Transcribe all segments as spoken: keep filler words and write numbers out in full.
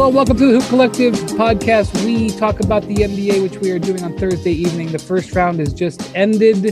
Hello, welcome to the Hoop Collective podcast. We talk about the N B A, which we are doing on Thursday evening. The first round has just ended,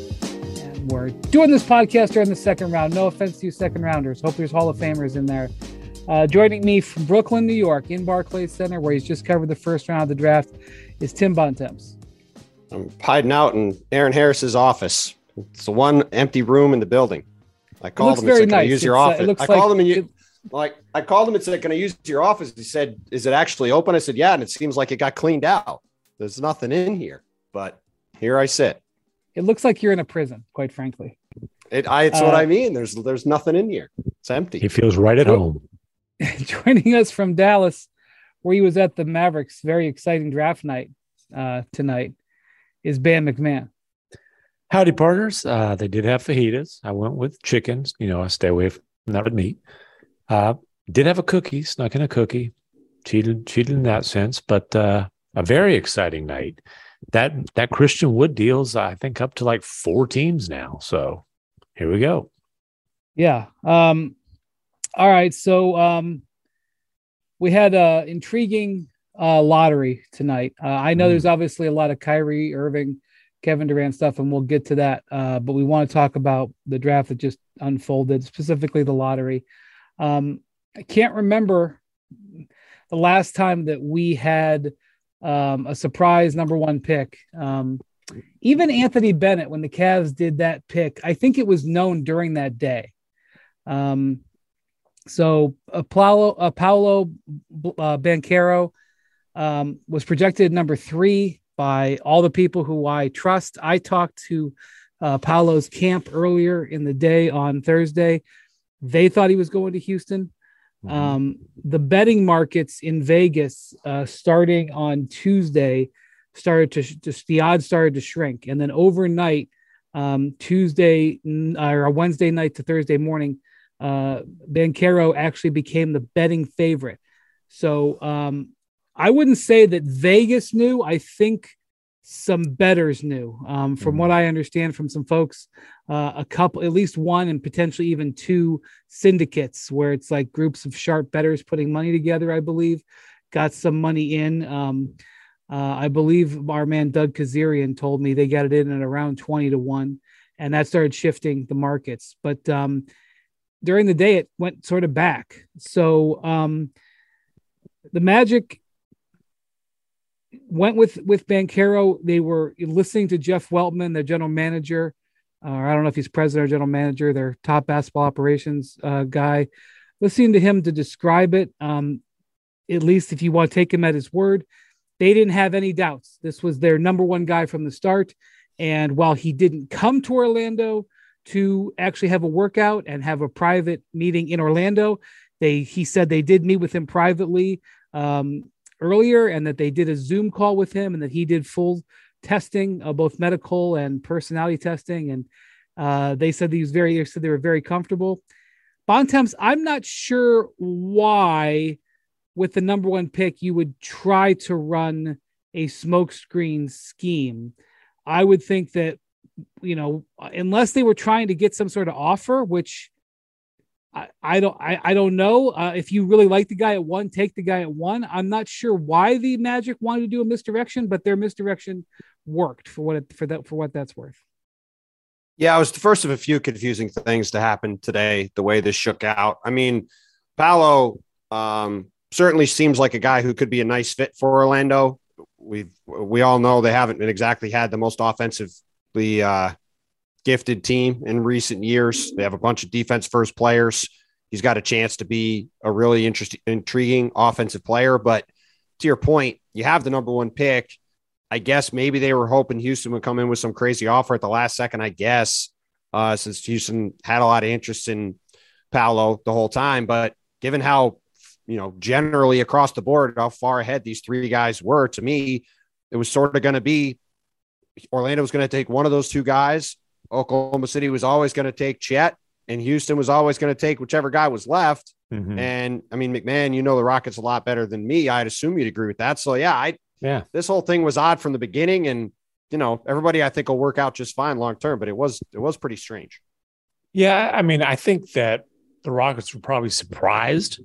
and we're doing this podcast during the second round. No offense to you second rounders. Hope there's Hall of Famers in there. Uh, joining me from Brooklyn, New York, in Barclays Center, where he's just covered the first round of the draft, is Tim Bontemps. I'm hiding out in Aaron Harris's office. It's the one empty room in the building. I called him and said, "Can I use your office?" I called him and you. Like I called him and said, "Can I use your office?" He said, "Is it actually open?" I said, "Yeah." And it seems like it got cleaned out. There's nothing in here, but here I sit. It looks like you're in a prison, quite frankly. It, I, it's uh, what I mean. There's, there's nothing in here. It's empty. He feels right at home. Joining us from Dallas, where he was at the Mavericks' very exciting draft night uh, tonight, is Bam McMahon. Howdy, partners. Uh, they did have fajitas. I went with chickens. You know, I stay away from that with meat. Uh, did have a cookie, snuck in a cookie, cheated, cheated in that sense, but uh, a very exciting night. That that Christian Wood deal's, I think, up to like four teams now. So here we go. Yeah. Um, all right. So um, we had an intriguing uh, lottery tonight. Uh, I know mm. there's obviously a lot of Kyrie Irving, Kevin Durant stuff, and we'll get to that. Uh, but we want to talk about the draft that just unfolded, specifically the lottery. Um, I can't remember the last time that we had um, a surprise number one pick. Um, even Anthony Bennett, when the Cavs did that pick, I think it was known during that day. Um, so uh, Paolo, uh, Paolo uh, Banchero um, was projected number three by all the people who I trust. I talked to uh, Paolo's camp earlier in the day on Thursday. They thought he was going to Houston. Mm-hmm. Um, the betting markets in Vegas, uh, starting on Tuesday, started to just the odds started to shrink, and then overnight, um, Tuesday or Wednesday night to Thursday morning, uh, Banchero actually became the betting favorite. So um, I wouldn't say that Vegas knew. I think some bettors knew. Um, from mm-hmm. what I understand from some folks, uh, a couple, at least one, and potentially even two syndicates where it's like groups of sharp bettors putting money together, I believe, got some money in. Um, uh, I believe our man Doug Kazarian told me they got it in at around twenty to one, and that started shifting the markets. But um, during the day, it went sort of back. So um, the Magic went with, with Banchero. They were listening to Jeff Weltman, their general manager. Uh, I don't know if he's president or general manager, their top basketball operations uh, guy, listening to him to describe it. Um, at least if you want to take him at his word, they didn't have any doubts. This was their number one guy from the start. And while he didn't come to Orlando to actually have a workout and have a private meeting in Orlando, they, he said they did meet with him privately um, earlier, and that they did a Zoom call with him, and that he did full testing, uh, both medical and personality testing. And uh, they said he was very, they said they were very comfortable. Bontemps, I'm not sure why with the number one pick, you would try to run a smokescreen scheme. I would think that, you know, unless they were trying to get some sort of offer, which I, I don't I, I don't know. Uh, if you really like the guy at one, take the guy at one. I'm not sure why the Magic wanted to do a misdirection, but their misdirection worked for what it, for that for what that's worth. Yeah, it was the first of a few confusing things to happen today, the way this shook out. I mean, Paolo um, certainly seems like a guy who could be a nice fit for Orlando. We've we all know they haven't exactly had the most offensively uh gifted team in recent years. They have a bunch of defense first players. He's got a chance to be a really interesting, intriguing offensive player. But to your point, you have the number one pick. I guess maybe they were hoping Houston would come in with some crazy offer at the last second, I guess, uh, since Houston had a lot of interest in Paolo the whole time. But given how, you know, generally across the board, how far ahead these three guys were, to me, it was sort of going to be Orlando was going to take one of those two guys. Oklahoma City was always going to take Chet, and Houston was always going to take whichever guy was left. Mm-hmm. And I mean, McMahon, you know the Rockets a lot better than me. I'd assume you'd agree with that. So yeah, I yeah, this whole thing was odd from the beginning, and you know everybody I think will work out just fine long term. But it was it was pretty strange. Yeah, I mean, I think that the Rockets were probably surprised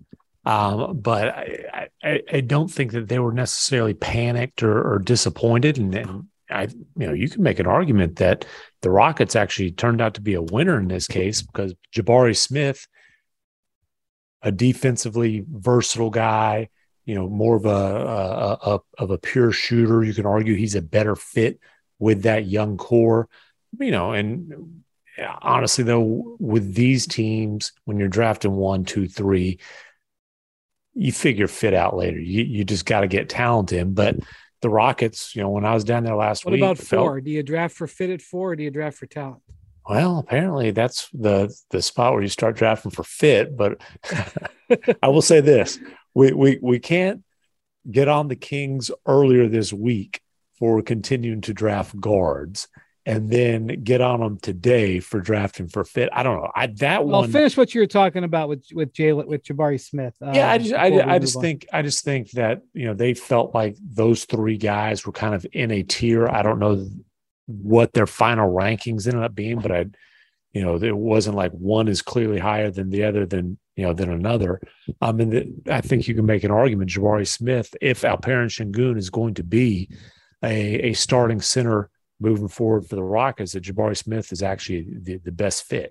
Um, but I, I, I don't think that they were necessarily panicked or, or disappointed. And, and I, you know, you can make an argument that the Rockets actually turned out to be a winner in this case because Jabari Smith, a defensively versatile guy, you know, more of a, a, a of a pure shooter. You can argue he's a better fit with that young core, you know, and honestly though, with these teams, when you're drafting one, two, three, you figure fit out later. You you just got to get talent in. But the Rockets, you know, when I was down there last what week, what about four? Felt, do you draft for fit at four, or do you draft for talent? Well, apparently that's the the spot where you start drafting for fit. But I will say this: we we we can't get on the Kings earlier this week for continuing to draft guards, and then get on them today for drafting for fit. I don't know. I that well, one. Finish what you were talking about with with Jalen with Jabari Smith. Uh, yeah, I just I, I just on. think I just think that you know they felt like those three guys were kind of in a tier. I don't know what their final rankings ended up being, but I, you know, it wasn't like one is clearly higher than the other than you know than another. I mean, the, I think you can make an argument. Jabari Smith, if Alperen Sengun is going to be a, a starting center moving forward for the Rockets, that Jabari Smith is actually the, the best fit.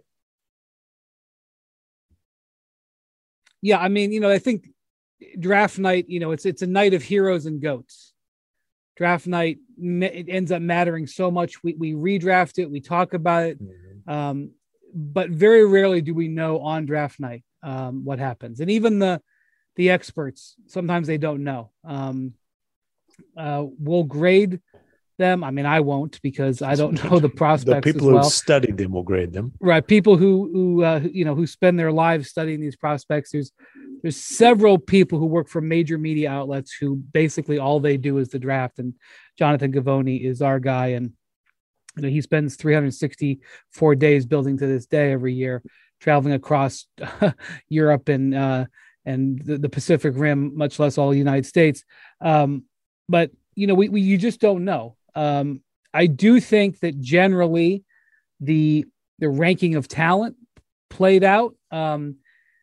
Yeah, I mean, you know, I think draft night, you know, it's it's a night of heroes and goats. Draft night, it ends up mattering so much. We we redraft it, we talk about it, mm-hmm. um, but very rarely do we know on draft night um, what happens. And even the the experts, sometimes they don't know. Um, uh, we'll grade them. I mean, I won't because I don't know the prospects. The people as well. who studied them will grade them. Right. People who, who, uh, you know, who spend their lives studying these prospects. There's, there's several people who work for major media outlets who basically all they do is the draft. And Jonathan Givony is our guy. And, you know, he spends three hundred sixty-four days building to this day every year, traveling across Europe and, uh, and the, the Pacific Rim, much less all the United States. Um, but, you know, we, we, you just don't know. Um, I do think that generally the the ranking of talent played out. Um,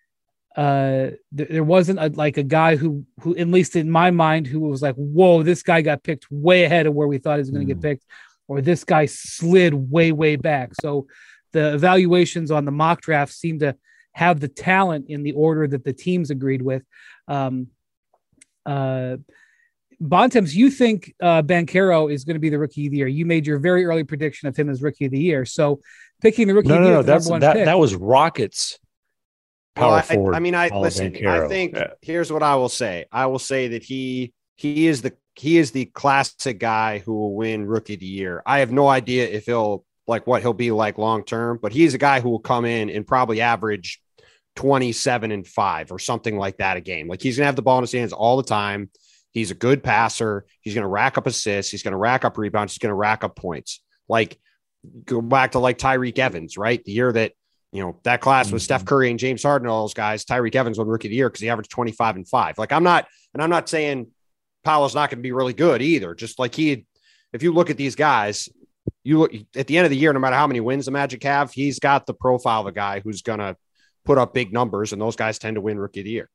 uh, th- there wasn't a, like a guy who, who, at least in my mind, who was like, whoa, this guy got picked way ahead of where we thought he was going to mm. get picked, or this guy slid way, way back. So the evaluations on the mock draft seem to have the talent in the order that the teams agreed with. Um, uh, Bontemps, you think uh, Banchero is going to be the rookie of the year. You made your very early prediction of him as rookie of the year. So picking the rookie no, of the no, year, no, that's, number one that, pick. that was Rockets. Power well, I, forward. I mean, I listen, Banchero. I think yeah. here's what I will say. I will say that he, he is the, he is the classic guy who will win rookie of the year. I have no idea if he'll like what he'll be like long-term, but he's a guy who will come in and probably average twenty-seven and five or something like that a game. Like he's going to have the ball in his hands all the time. He's a good passer. He's going to rack up assists. He's going to rack up rebounds. He's going to rack up points. Like go back to like Tyreke Evans, right? The year that, you know, that class mm-hmm. was Steph Curry and James Harden, all those guys. Tyreke Evans won rookie of the year because he averaged twenty-five and five. Like I'm not, and I'm not saying Paolo's not going to be really good either. Just like he, if you look at these guys, you look at the end of the year, no matter how many wins the Magic have, he's got the profile of a guy who's going to put up big numbers, and those guys tend to win rookie of the year.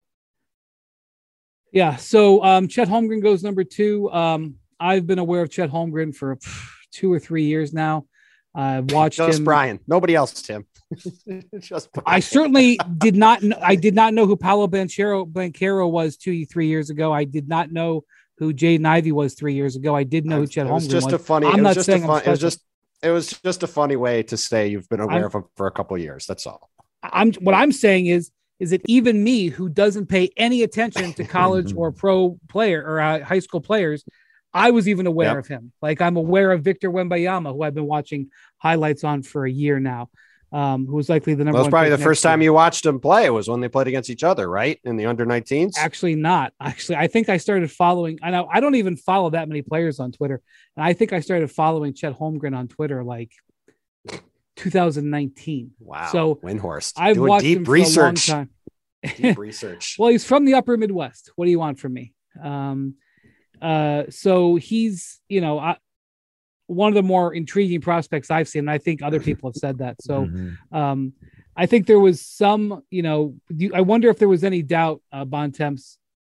Yeah. So um, Chet Holmgren goes number two. Um, I've been aware of Chet Holmgren for pff, two or three years now. I've watched Just him. Brian. Nobody else, Tim. Just Brian. I certainly did not. Know, I did not know who Paolo Banchero, Banchero was two, three years ago. I did not know who Jaden Ivey was three years ago. I did know who Chet Holmgren was. Just was. a funny. I'm it not was just saying a fun, I'm it was just. It was just a funny way to say you've been aware I'm, of him for a couple of years. That's all. I'm. What I'm saying is. is that even me, who doesn't pay any attention to college or pro player or uh, high school players, I was even aware yep. of him. Like I'm aware of Victor Wembanyama, who I've been watching highlights on for a year now, um, who was likely the number that was one. Probably the first year. time you watched him play was when they played against each other, right? In the under nineteens? Actually not. Actually, I think I started following, I know I don't even follow that many players on Twitter. And I think I started following Chet Holmgren on Twitter like two thousand nineteen. Wow. So Windhorst. I've Doing watched deep him for research. a long time. Deep research. Well, he's from the upper Midwest. What do you want from me? Um, uh, so he's, you know, I, one of the more intriguing prospects I've seen. And I think other people have said that. So, mm-hmm. um, I think there was some, you know, do, I wonder if there was any doubt, uh, Bontemps,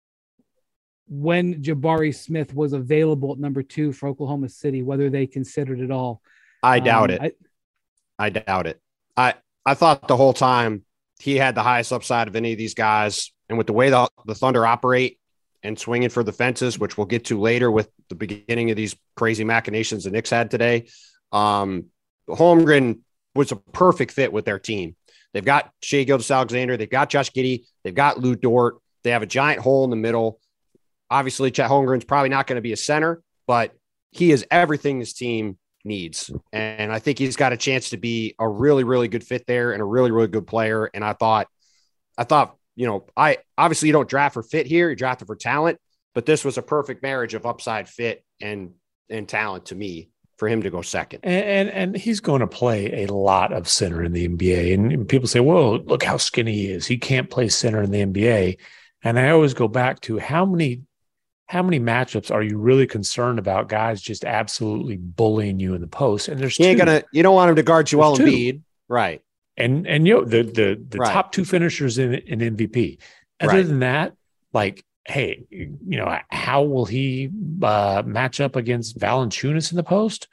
when Jabari Smith was available at number two for Oklahoma City, whether they considered it all. I doubt um, it. I, I doubt it. I, I thought the whole time he had the highest upside of any of these guys. And with the way the, the Thunder operate and swinging for the fences, which we'll get to later with the beginning of these crazy machinations the Knicks had today, um, Holmgren was a perfect fit with their team. They've got Shai Gilgeous-Alexander. They've got Josh Giddey. They've got Lou Dort. They have a giant hole in the middle. Obviously, Chet Holmgren's probably not going to be a center, but he is everything this team needs. And I think he's got a chance to be a really, really good fit there and a really, really good player. And I thought, I thought, you know, I obviously you don't draft for fit here, you draft for talent, but this was a perfect marriage of upside fit and, and talent to me for him to go second. And, and and he's going to play a lot of center in the N B A. And people say, whoa, look how skinny he is. He can't play center in the N B A. And I always go back to how many How many matchups are you really concerned about guys just absolutely bullying you in the post? And there's you ain't two. gonna you don't want him to guard Joel Embiid, right? And and you know the the the right. top two finishers in in M V P. Other right. than that, like, hey, you know, how will he uh, match up against Valanciunas in the post?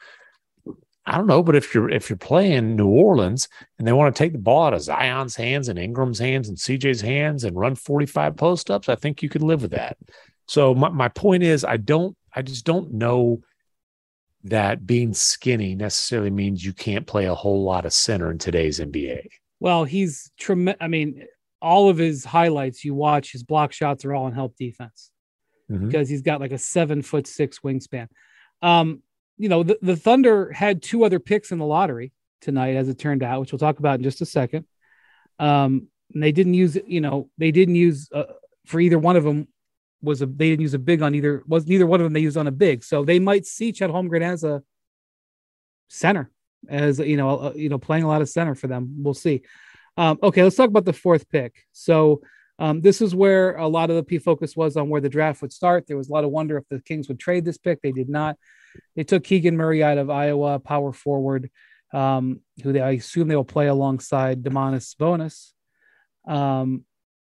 I don't know, but if you're if you're playing New Orleans and they want to take the ball out of Zion's hands and Ingram's hands and C J's hands and run forty-five post ups, I think you could live with that. So my, my point is, I don't, I just don't know that being skinny necessarily means you can't play a whole lot of center in today's N B A. Well, he's tremendous. I mean, all of his highlights you watch, his block shots are all in help defense mm-hmm. because he's got like a seven foot six wingspan. Um, you know, the, the Thunder had two other picks in the lottery tonight, as it turned out, which we'll talk about in just a second. Um, and they didn't use, you know, they didn't use uh, for either one of them. Was a they didn't use a big on either was neither one of them they used on a big, so they might see Chet Holmgren as a center, as you know, uh, you know, playing a lot of center for them. We'll see. Um, okay, let's talk about the fourth pick. So um, this is where a lot of the P focus was on where the draft would start. There was a lot of wonder if the Kings would trade this pick. They did not. They took Keegan Murray out of Iowa, power forward, um, who they I assume they will play alongside Domantas Sabonis. Um,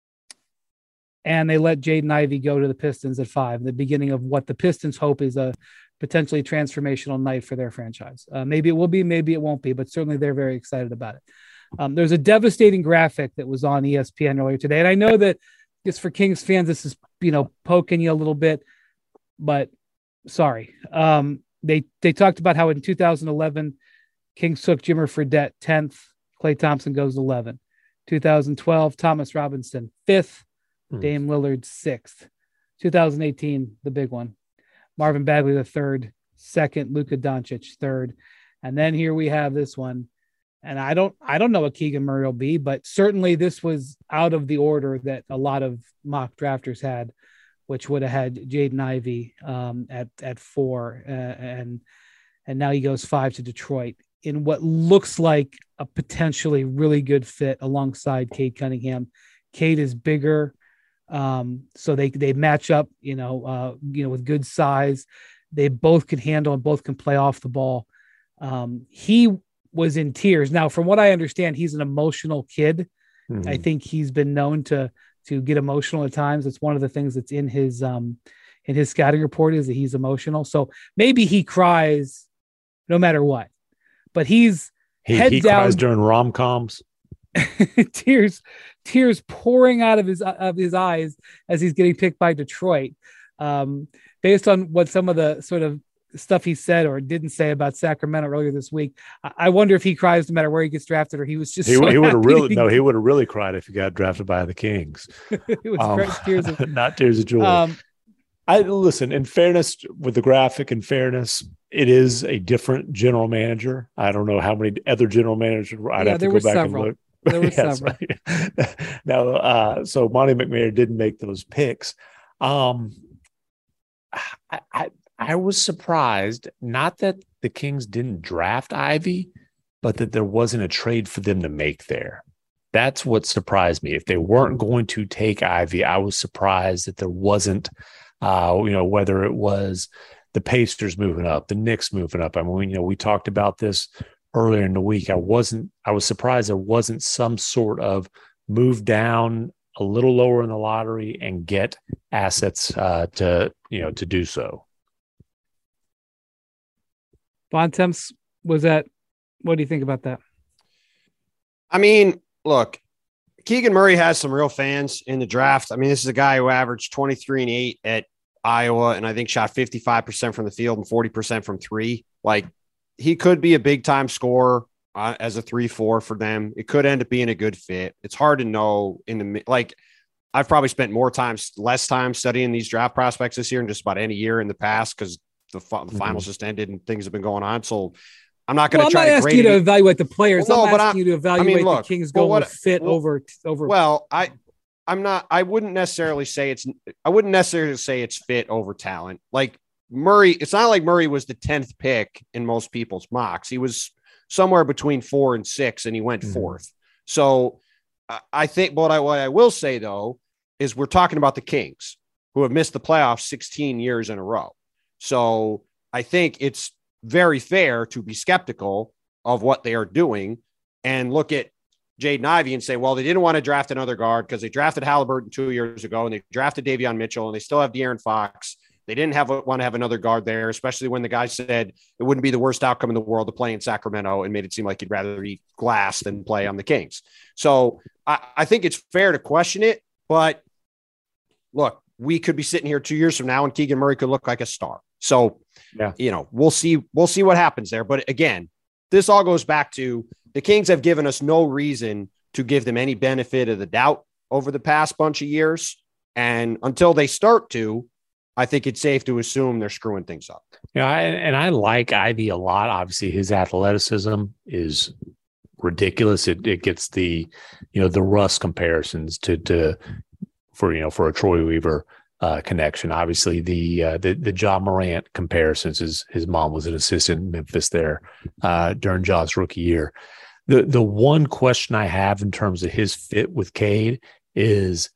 And they let Jaden Ivey go to the Pistons at five, the beginning of what the Pistons hope is a potentially transformational night for their franchise. Uh, maybe it will be, maybe it won't be, but certainly they're very excited about it. Um, there's a devastating graphic that was on E S P N earlier today. And I know that just for Kings fans, this is, you know, poking you a little bit, but sorry. Um, they, they talked about how in two thousand eleven, Kings took Jimmer Fredette tenth, Klay Thompson goes eleven. two thousand twelve, Thomas Robinson fifth, Dame Lillard sixth. two thousand eighteen, the big one. Marvin Bagley the third, second. Luka Doncic third, and then here we have this one. And I don't, I don't know what Keegan Murray will be, but certainly this was out of the order that a lot of mock drafters had, which would have had Jaden Ivey um, at at four, uh, and and now he goes five to Detroit in what looks like a potentially really good fit alongside Cade Cunningham. Cade is bigger. Um, so they, they match up, you know, uh, you know, with good size. They both can handle and both can play off the ball. Um, he was in tears. Now, from what I understand, he's an emotional kid. Mm-hmm. I think he's been known to, to get emotional at times. It's one of the things that's in his, um, in his scouting report is that he's emotional. So maybe he cries no matter what, but he's he, head he down cries during rom-coms. tears, tears pouring out of his of his eyes as he's getting picked by Detroit. Um, based on what some of the sort of stuff he said or didn't say about Sacramento earlier this week, I, I wonder if he cries no matter where he gets drafted, or he was just he, so he would have really be... no, he would have really cried if he got drafted by the Kings. It was um, tears of, not tears of joy. Um, I listen. In fairness, with the graphic, in fairness, it is a different general manager. I don't know how many other general managers. I'd yeah, have to go back several. and look. There were yes. several. Now, uh, so Monty McNair didn't make those picks. Um, I, I I was surprised, not that the Kings didn't draft Ivy, but that there wasn't a trade for them to make there. That's what surprised me. If they weren't going to take Ivy, I was surprised that there wasn't, uh, you know, whether it was the Pacers moving up, the Knicks moving up. I mean, you know, we talked about this earlier in the week. I wasn't, I was surprised there wasn't some sort of move down a little lower in the lottery and get assets uh, to, you know, to do so. Bontemps, was that, what do you think about that? I mean, look, Keegan Murray has some real fans in the draft. I mean, this is a guy who averaged twenty-three and eight at Iowa, and I think shot fifty-five percent from the field and forty percent from three. Like, he could be a big time scorer uh, as a three, four for them. It could end up being a good fit. It's hard to know in the, like, I've probably spent more time, less time studying these draft prospects this year than just about any year in the past, because the, the finals mm-hmm. just ended and things have been going on. So I'm not going to well, try I'm not to asking you to evaluate the players. Well, no, I'm but asking I'm, you to evaluate I mean, look, the Kings going well, what, fit well, over over. Well, I I'm not. I wouldn't necessarily say it's. I wouldn't necessarily say it's fit over talent. Like Murray, it's not like Murray was the tenth pick in most people's mocks. He was somewhere between four and six, and he went mm-hmm. fourth. So I think. But I, what I will say though is we're talking about the Kings, who have missed the playoffs sixteen years in a row. So I think it's very fair to be skeptical of what they are doing and look at Jaden Ivey and say, well, they didn't want to draft another guard because they drafted Halliburton two years ago and they drafted Davion Mitchell and they still have De'Aaron Fox. They didn't have want to have another guard there, especially when the guy said it wouldn't be the worst outcome in the world to play in Sacramento and made it seem like he'd rather eat glass than play on the Kings. So I, I think it's fair to question it, but look, we could be sitting here two years from now and Keegan Murray could look like a star. So, yeah, you know, we'll see, we'll see what happens there. But again, this all goes back to the Kings have given us no reason to give them any benefit of the doubt over the past bunch of years. And until they start to, I think it's safe to assume they're screwing things up. Yeah, I, and I like Ivy a lot. Obviously, his athleticism is ridiculous. It it gets the, you know, the Russ comparisons to to for you know for a Troy Weaver uh, connection. Obviously, the uh, the the Ja Morant comparisons. His his mom was an assistant in Memphis there uh, during Ja's rookie year. The the one question I have in terms of his fit with Cade is,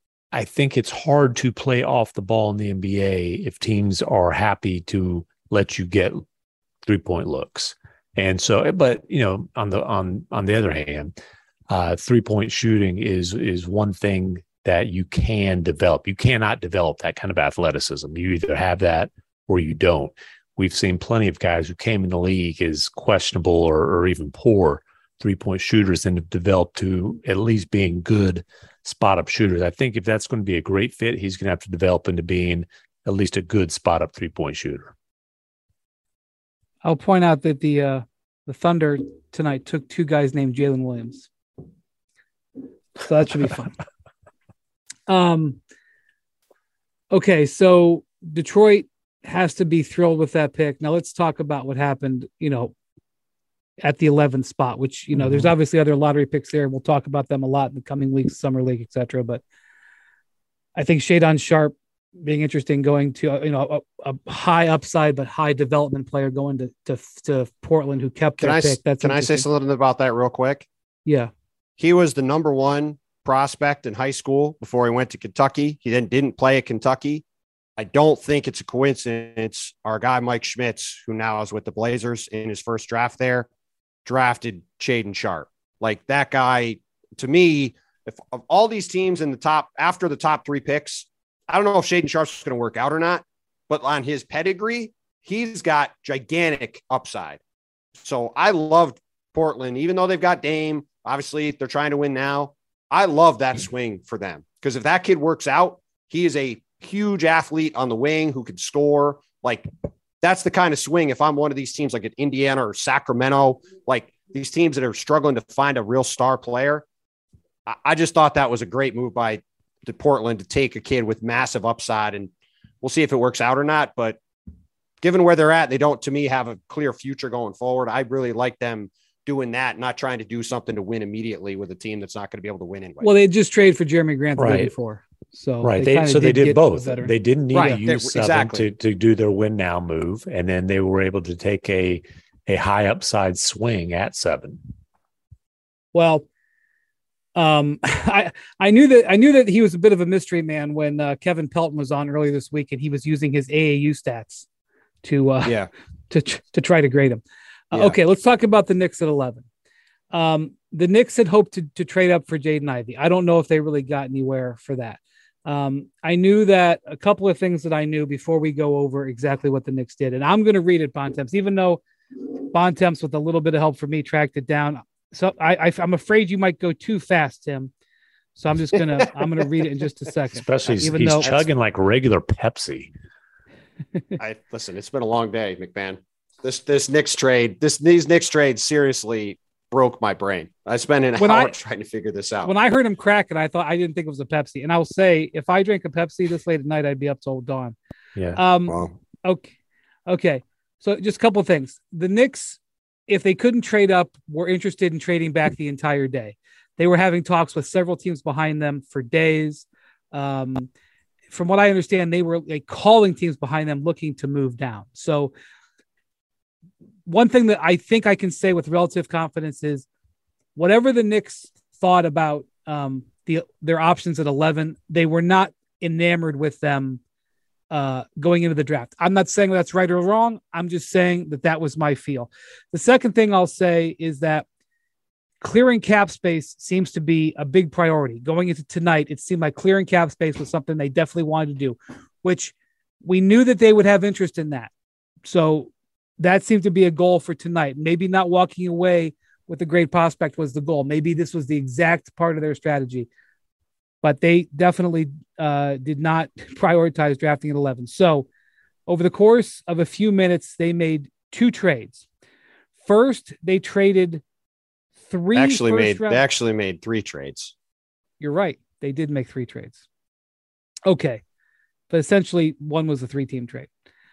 I think it's hard to play off the ball in the N B A if teams are happy to let you get three point looks. And so, but you know, on the on on the other hand, uh, three point shooting is is one thing that you can develop. You cannot develop that kind of athleticism. You either have that or you don't. We've seen plenty of guys who came in the league as questionable or, or even poor three point shooters and have developed to at least being good spot up shooters. I think if that's going to be a great fit, he's going to have to develop into being at least a good spot up three point shooter. I'll point out that the uh, the Thunder tonight took two guys named Jalen Williams, so that should be fun. um. Okay, so Detroit has to be thrilled with that pick. Now let's talk about what happened. You know, at the eleventh spot, which, you know, mm-hmm. there's obviously other lottery picks there. We'll talk about them a lot in the coming weeks, summer league, et cetera. But I think Shadon Sharp being interesting, going to, you know, a, a high upside, but high development player going to, to, to Portland who kept their can I, pick. That's can I say something about that real quick? Yeah. He was the number one prospect in high school before he went to Kentucky. He then didn't play at Kentucky. I don't think it's a coincidence. Our guy, Mike Schmitz, who now is with the Blazers in his first draft there, drafted Shadon Sharp. Like, that guy, to me, if of all these teams in the top, after the top three picks, I don't know if Shadon Sharp's going to work out or not, but on his pedigree, he's got gigantic upside. So I loved Portland, even though they've got Dame, obviously they're trying to win now. I love that swing for them, because if that kid works out, he is a huge athlete on the wing who can score. Like, that's the kind of swing. If I'm one of these teams like at Indiana or Sacramento, like these teams that are struggling to find a real star player, I, I just thought that was a great move by the Portland to take a kid with massive upside, and we'll see if it works out or not. But given where they're at, they don't, to me, have a clear future going forward. I really like them doing that, not trying to do something to win immediately with a team that's not going to be able to win anyway. Well, they just traded for Jeremy Grant the right. day before. So right, they, they so did they did both. They didn't need right. to use seven exactly. to, to do their win now move, and then they were able to take a a high upside swing at seven. Well, um, I I knew that I knew that he was a bit of a mystery man when uh, Kevin Pelton was on earlier this week, and he was using his A A U stats to uh, yeah to to try to grade him. Uh, Yeah. Okay, let's talk about the Knicks at eleven. Um, the Knicks had hoped to, to trade up for Jaden Ivey. I don't know if they really got anywhere for that. Um, I knew that a couple of things that I knew before we go over exactly what the Knicks did. And I'm going to read it, Bontemps, even though Bontemps, with a little bit of help from me, tracked it down. So I, I, I'm afraid you might go too fast, Tim. So I'm just going to, I'm going to read it in just a second. Especially he's, even he's though chugging like regular Pepsi. I listen, it's been a long day, McMahon. This this Knicks trade, this these Knicks trades seriously broke my brain. I spent an When hour I- trying to figure this out. when I heard him crack it, I thought I didn't think it was a Pepsi. And I'll say, if I drank a Pepsi this late at night, I'd be up till dawn. Yeah. Um, Wow. Okay. Okay. So just a couple of things. The Knicks, if they couldn't trade up, were interested in trading back the entire day. They were having talks with several teams behind them for days. Um, from what I understand, they were like calling teams behind them looking to move down. So one thing that I think I can say with relative confidence is whatever the Knicks thought about um, the their options at eleven, they were not enamored with them uh, going into the draft. I'm not saying that's right or wrong. I'm just saying that that was my feel. The second thing I'll say is that clearing cap space seems to be a big priority. Going into tonight, it seemed like clearing cap space was something they definitely wanted to do, which we knew that they would have interest in that. So that seemed to be a goal for tonight. Maybe not walking away with a great prospect was the goal. Maybe this was the exact part of their strategy, but they definitely uh, did not prioritize drafting at eleven. So over the course of a few minutes, they made two trades. First, they traded three. actually first made round- they actually made three trades. You're right. They did make three trades. Okay. But essentially, one was a three team trade.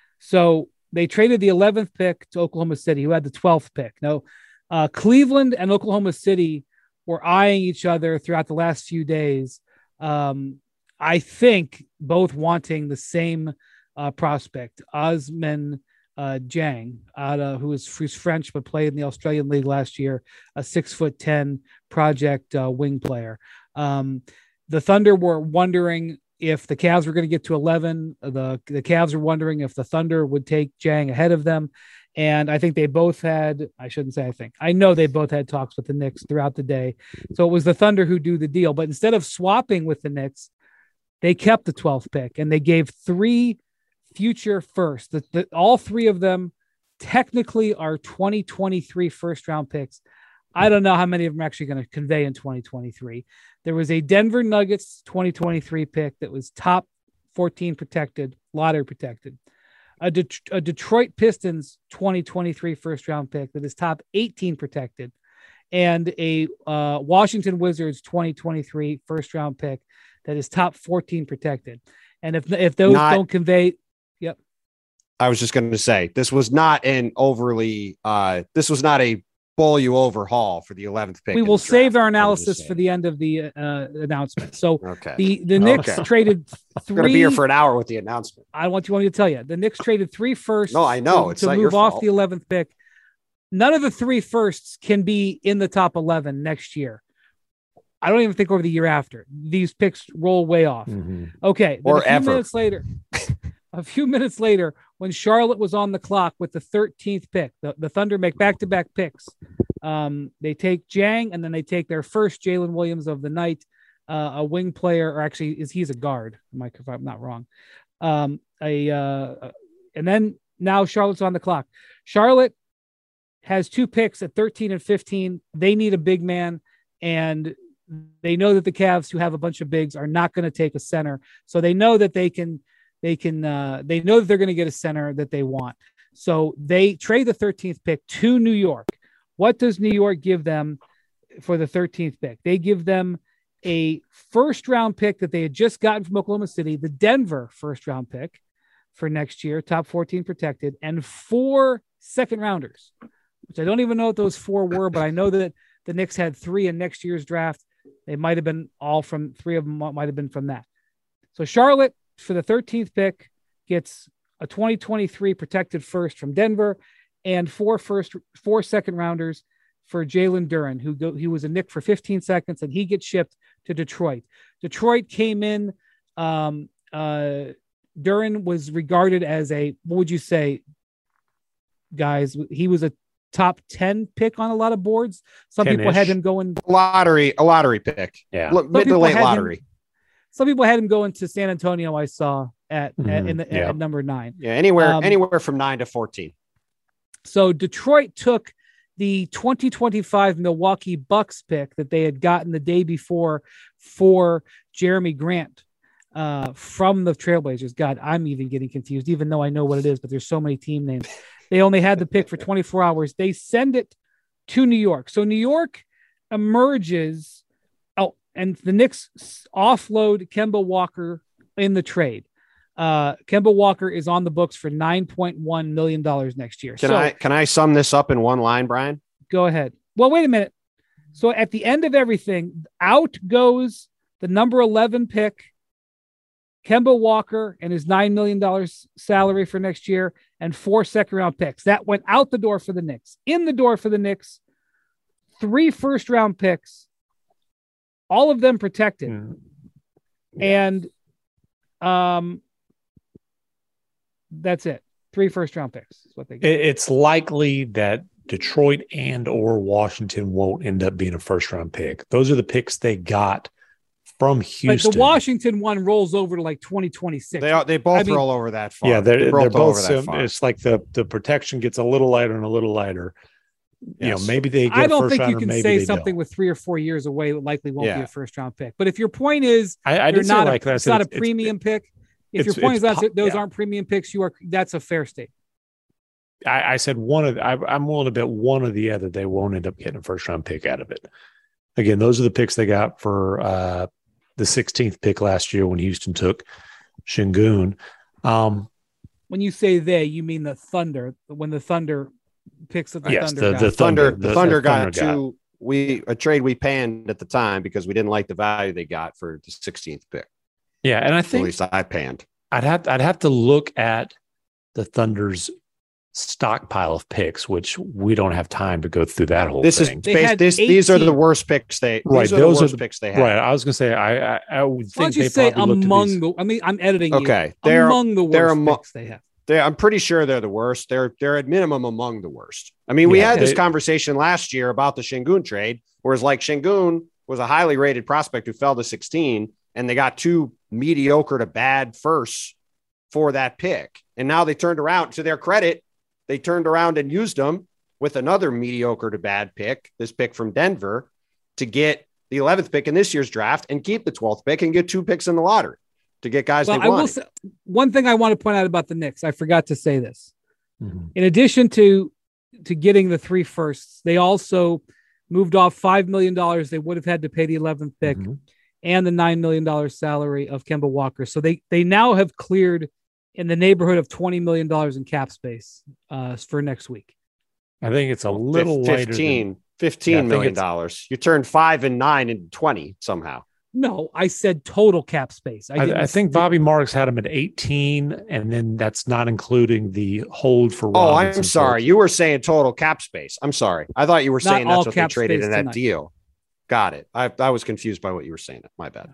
So they traded the eleventh pick to Oklahoma City, who had the twelfth pick. Now, uh, Cleveland and Oklahoma City were eyeing each other throughout the last few days. Um, I think both wanting the same uh, prospect, Osman uh, Jang, out of, who is who's French but played in the Australian League last year, a six foot ten project uh, wing player. Um, the Thunder were wondering if the Cavs were going to get to eleven. The the Cavs were wondering if the Thunder would take Jang ahead of them. And I think they both had, I shouldn't say I think, I know they both had talks with the Knicks throughout the day. So it was the Thunder who do the deal. But instead of swapping with the Knicks, they kept the twelfth pick and they gave three future firsts. The, the, all three of them technically are twenty twenty-three first round picks. I don't know how many of them are actually going to convey in twenty twenty-three. There was a Denver Nuggets twenty twenty-three pick that was top fourteen protected, lottery protected. A, De- a Detroit Pistons twenty twenty-three first round pick that is top eighteen protected, and a uh, Washington Wizards twenty twenty-three first round pick that is top fourteen protected. And if if those Not- don't convey, yep. I was just going to say this was not an overly uh this was not a bowl you overhaul for the eleventh pick. We in will the save draft. our I'm just analysis saying. for the end of the uh, announcement. So Okay. the the Knicks Okay. traded I'm going to be three. here for an hour with the announcement. I want you want me to tell you the Knicks traded three firsts. No, I know. to, It's to not move your off fault. the eleventh pick. None of the three firsts can be in the top eleven next year. I don't even think over the year after. These picks roll way off. Mhm. Okay. Then Or a few ever. minutes later, a few minutes later, when Charlotte was on the clock with the thirteenth pick, the, the Thunder make back-to-back picks. Um, they take Jang, and then they take their first Jalen Williams of the night, uh, a wing player, or actually, is he's a guard, Mike, if I'm not wrong. Um, a uh, and then now Charlotte's on the clock. Charlotte has two picks at thirteen and fifteen. They need a big man, and they know that the Cavs, who have a bunch of bigs, are not going to take a center. So they know that they can, they can, uh, they know that they're going to get a center that they want. So they trade the thirteenth pick to New York. What does New York give them for the thirteenth pick? They give them a first round pick that they had just gotten from Oklahoma City, the Denver first round pick for next year, top fourteen protected, and four second rounders, which I don't even know what those four were, but I know that the Knicks had three in next year's draft. They might have been all from three of them might have been from that. So Charlotte for the thirteenth pick gets a twenty twenty-three protected first from Denver and four first, four second rounders for Jalen Duren, who go, he was a Knick for fifteen seconds, and he gets shipped to Detroit. Detroit came in. Um, uh, Duren was regarded as a, what would you say, guys? He was a top ten pick on a lot of boards. Some ten-ish. people had him going lottery, a lottery pick. Yeah. L- mid to late lottery. Him, some people had him going to San Antonio. I saw at, mm-hmm. at in the yeah. at number nine. Yeah, anywhere um, anywhere from nine to fourteen. So Detroit took the twenty twenty-five Milwaukee Bucks pick that they had gotten the day before for Jeremy Grant uh, from the Trailblazers. God, I'm even getting confused, even though I know what it is, but there's so many team names. They only had the pick for twenty-four hours. They send it to New York. So New York emerges. Oh, and the Knicks offload Kemba Walker in the trade. Uh, Kemba Walker is on the books for nine point one million dollars next year. Can so, I can I sum this up in one line, Brian? Go ahead. Well, wait a minute. So at the end of everything, out goes the number eleven pick, Kemba Walker, and his nine million dollars salary for next year, and four second round picks. That went out the door for the Knicks. In the door for the Knicks, three first round picks, all of them protected. Mm. Yeah. And um, that's it. Three first round picks is what they get. It's likely that Detroit and or Washington won't end up being a first round pick. Those are the picks they got from Houston. But the Washington one rolls over to like twenty twenty-six. They are, they both I mean, roll over that far. Yeah, they're, they they're both sim- it's like the, the protection gets a little lighter and a little lighter. Yes. You know, maybe they get I don't a first think you can say something don't. with three or four years away likely won't yeah. be a first round pick. But if your point is I, I did not say like a, that. it's not a it's, premium it's, pick. If your point is that those yeah. aren't premium picks, you are that's a fair statement. I, I said one of the, I, I'm willing to bet one or the other they won't end up getting a first round pick out of it. Again, those are the picks they got for uh, the sixteenth pick last year when Houston took Şengün. Um, when you say they, you mean the Thunder. When the Thunder picks of the yes, Thunder, the, the Thunder, the, the, the Thunder the got Thunder two. We a trade we panned at the time because we didn't like the value they got for the sixteenth pick. Yeah, and I think at least I panned. I'd have I'd have to look at the Thunder's stockpile of picks, which we don't have time to go through that whole this thing. Is based, this these are the worst picks they right. These are those the worst are the picks they have. Right. I was going to say I I, I would think Why don't you they say probably among looked at these. the. I mean, I'm editing. Okay, you. they're among the worst they're amo- picks they have. They're, I'm pretty sure they're the worst. They're they're at minimum among the worst. I mean, we yeah, had this it, conversation last year about the Şengün trade, whereas like Şengün was a highly rated prospect who fell to sixteen, and they got two mediocre to bad firsts for that pick. And now they turned around, to their credit, they turned around and used them with another mediocre to bad pick, this pick from Denver, to get the eleventh pick in this year's draft and keep the twelfth pick and get two picks in the lottery to get guys well, they I wanted. will say, one thing I want to point out about the Knicks, I forgot to say this. Mm-hmm. In addition to, to getting the three firsts, they also moved off five million dollars they would have had to pay the eleventh pick mm-hmm. and the nine million dollars salary of Kemba Walker. So they, they now have cleared in the neighborhood of twenty million dollars in cap space uh, for next week. I think it's a little fifteen, lighter than, fifteen yeah, million dollars. You turned five and nine into twenty somehow. No, I said total cap space. I, I, I think Bobby Marks had him at eighteen, and then that's not including the hold for Oh, Robinson. I'm sorry. You were saying total cap space. I'm sorry. I thought you were saying not that's what they traded in that tonight. deal. Got it. I, I was confused by what you were saying. My bad.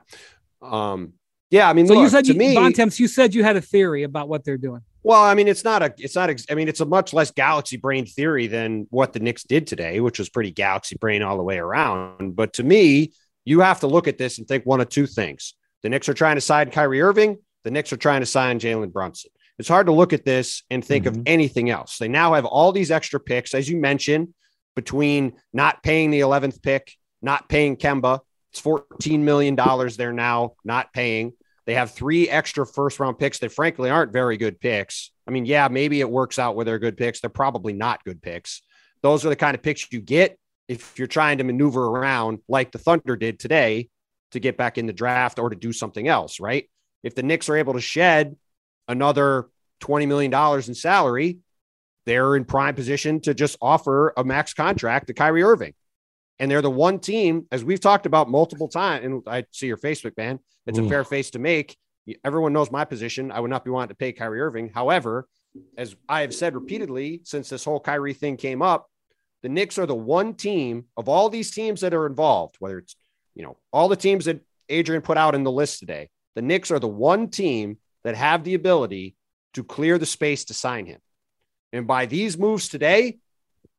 Um, yeah, I mean, so look, you said to you, me, Bontemps, you said you had a theory about what they're doing. Well, I mean, it's not a, it's not, I mean, it's a much less galaxy brain theory than what the Knicks did today, which was pretty galaxy brain all the way around. But to me, you have to look at this and think one of two things. The Knicks are trying to sign Kyrie Irving. The Knicks are trying to sign Jalen Brunson. It's hard to look at this and think mm-hmm. of anything else. They now have all these extra picks, as you mentioned, between not paying the eleventh pick, not paying Kemba. It's fourteen million dollars they're now not paying. They have three extra first round picks that frankly aren't very good picks. I mean, yeah, maybe it works out where they're good picks. They're probably not good picks. Those are the kind of picks you get if you're trying to maneuver around like the Thunder did today to get back in the draft or to do something else, right? If the Knicks are able to shed another twenty million dollars in salary, they're in prime position to just offer a max contract to Kyrie Irving. And they're the one team, as we've talked about multiple times, and I see your face, McMahon, it's Ooh. a fair face to make. Everyone knows my position. I would not be wanting to pay Kyrie Irving. However, as I have said repeatedly since this whole Kyrie thing came up, the Knicks are the one team of all these teams that are involved, whether it's, you know, all the teams that Adrian put out in the list today, the Knicks are the one team that have the ability to clear the space to sign him. And by these moves today,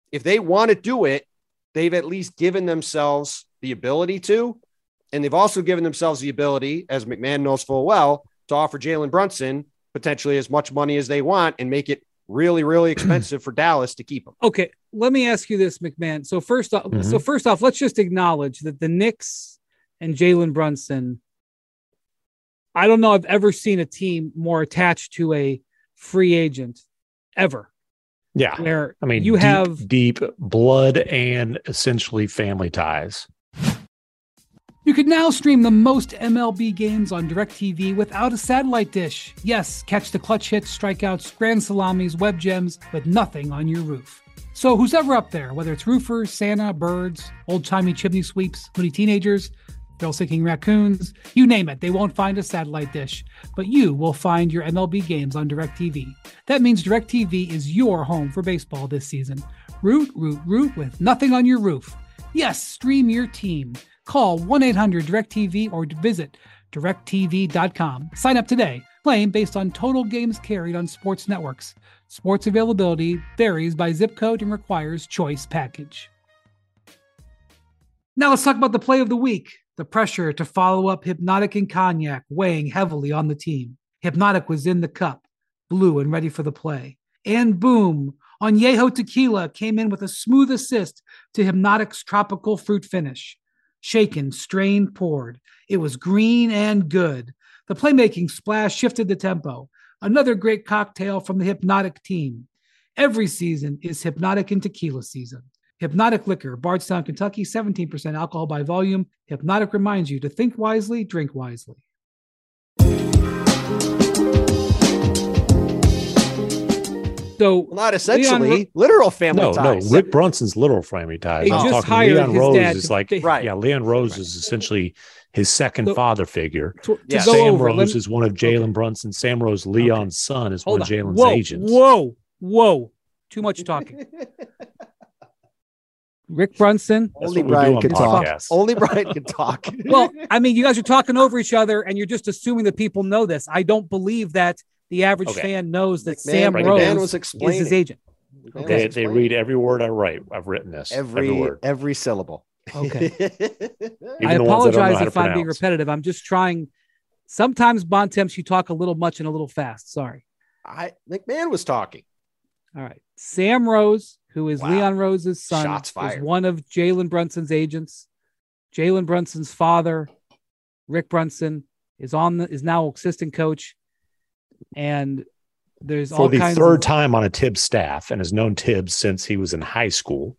if they want to do it, they've at least given themselves the ability to, and they've also given themselves the ability, as McMahon knows full well, to offer Jalen Brunson potentially as much money as they want and make it really, really expensive for Dallas to keep him. Okay, let me ask you this, McMahon. So first off, mm-hmm. so first off, let's just acknowledge that the Knicks and Jalen Brunson, I don't know I've ever seen a team more attached to a free agent ever. Yeah. Where I mean, you deep, have deep blood and essentially family ties. You can now stream the most M L B games on DirecTV without a satellite dish. Yes, catch the clutch hits, strikeouts, grand salamis, web gems, with nothing on your roof. So who's ever up there, whether it's roofers, Santa, birds, old-timey chimney sweeps, moody teenagers, thrill-seeking raccoons, you name it, they won't find a satellite dish. But you will find your M L B games on DirecTV. That means DirecTV is your home for baseball this season. Root, root, root with nothing on your roof. Yes, stream your team. Call one eight hundred direct T V or visit direct T V dot com. Sign up today. Claim based on total games carried on sports networks. Sports availability varies by zip code and requires choice package. Now let's talk about the play of the week. The pressure to follow up Hypnotic and Cognac weighing heavily on the team. Hypnotic was in the cup, blue and ready for the play. And boom, Añejo Tequila came in with a smooth assist to Hypnotic's tropical fruit finish. Shaken, strained, poured. It was green and good. The playmaking splash shifted the tempo. Another great cocktail from the Hypnotic team. Every season is Hypnotic and Tequila season. Hypnotic Liquor, Bardstown, Kentucky, seventeen percent alcohol by volume. Hypnotic reminds you to think wisely, drink wisely. So, well, not essentially Leon, literal family no, ties. No, Rick Brunson's literal family ties. They I'm just talking hired Leon his Rose dad is to- like, they- right. yeah, Leon Rose Right. is essentially his second So- father figure. To, to Yeah. go Sam over, Rose let me- is one of Jalen okay. Brunson. Sam Rose, Leon's son, is Hold one of on. Jalen's Whoa, agents. Whoa, whoa. Too much talking. Rick Brunson. That's Only what we Brian do on can talk. podcasts. Only Brian can talk. Well, I mean, you guys are talking over each other and you're just assuming that people know this. I don't believe that the average Okay. fan knows that McMahon- Sam McMahon Rose was is explaining. his agent. McMahon was They, they explaining. read every word I write. I've written this. every every word. every syllable. Okay. Even I the ones I don't know apologize how to if I'm being pronounce. repetitive. I'm just trying. Sometimes Bontemps, you talk a little much and a little fast. Sorry. I McMahon was talking. All right. Sam Rose, who is Wow. Leon Rose's son, Shots is fired. one of Jalen Brunson's agents. Jalen Brunson's father, Rick Brunson, is on the is now assistant coach. And there's For all the kinds third of time on a Tibbs staff and has known Tibbs since he was in high school.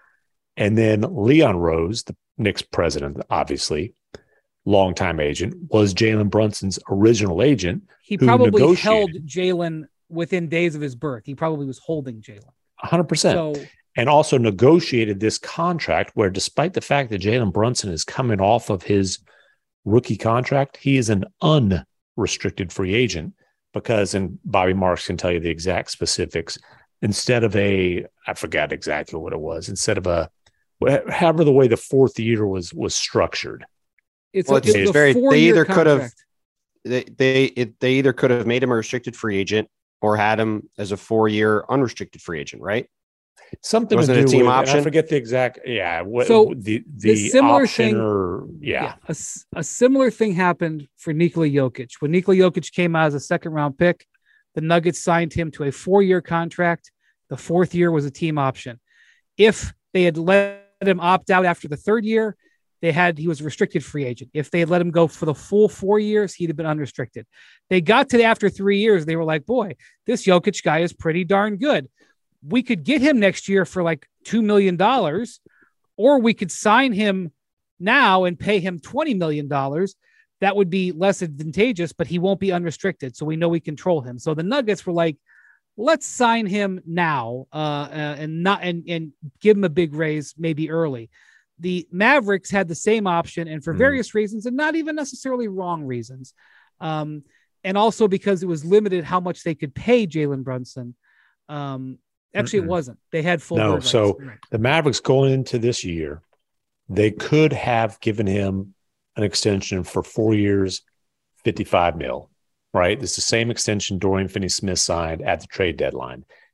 And then Leon Rose, the Knicks president, obviously, longtime agent, was Jalen Brunson's original agent. he who probably held negotiated. Jalen within days of his birth. He probably was holding Jalen. one hundred percent. So And also negotiated this contract where, despite the fact that Jalen Brunson is coming off of his rookie contract, he is an unrestricted free agent because, and Bobby Marks can tell you the exact specifics, instead of a, I forgot exactly what it was, instead of a, however the way the fourth year was was structured. it's, Well, a, it's- it's it's a very- they four-year either could have- contract. They they it, they either could have made him a restricted free agent or had him as a four year unrestricted free agent, right? Something Wasn't to it a do team with, and option? I forget the exact, yeah, what, So, the the the similar option thing- or yeah. A, s- a similar thing happened for Nikola Jokic. When Nikola Jokic came out as a second round pick, the Nuggets signed him to a four year contract. The fourth year was a team option. If they had let him opt out after the third year, they had he was a restricted free agent. If they had let him go for the full four years, he'd have been unrestricted. They got to the, after three years, they were like, boy, this Jokic guy is pretty darn good. We could get him next year for like two million dollars, or we could sign him now and pay him twenty million dollars. That would be less advantageous, but he won't be unrestricted. So we know we control him. So the Nuggets were like, let's sign him now uh, uh, and not and, and give him a big raise, maybe early. The Mavericks had the same option, and for Mhm. various reasons, and not even necessarily wrong reasons. Um, and also because it was limited how much they could pay Jalen Brunson. Um, actually, Mm-mm. it wasn't. They had full No, bird rights. so- Right. The Mavericks going into this year, they could have given him an extension for four years, fifty-five mil, right? It's the same extension Dorian Finney-Smith signed at the trade deadline.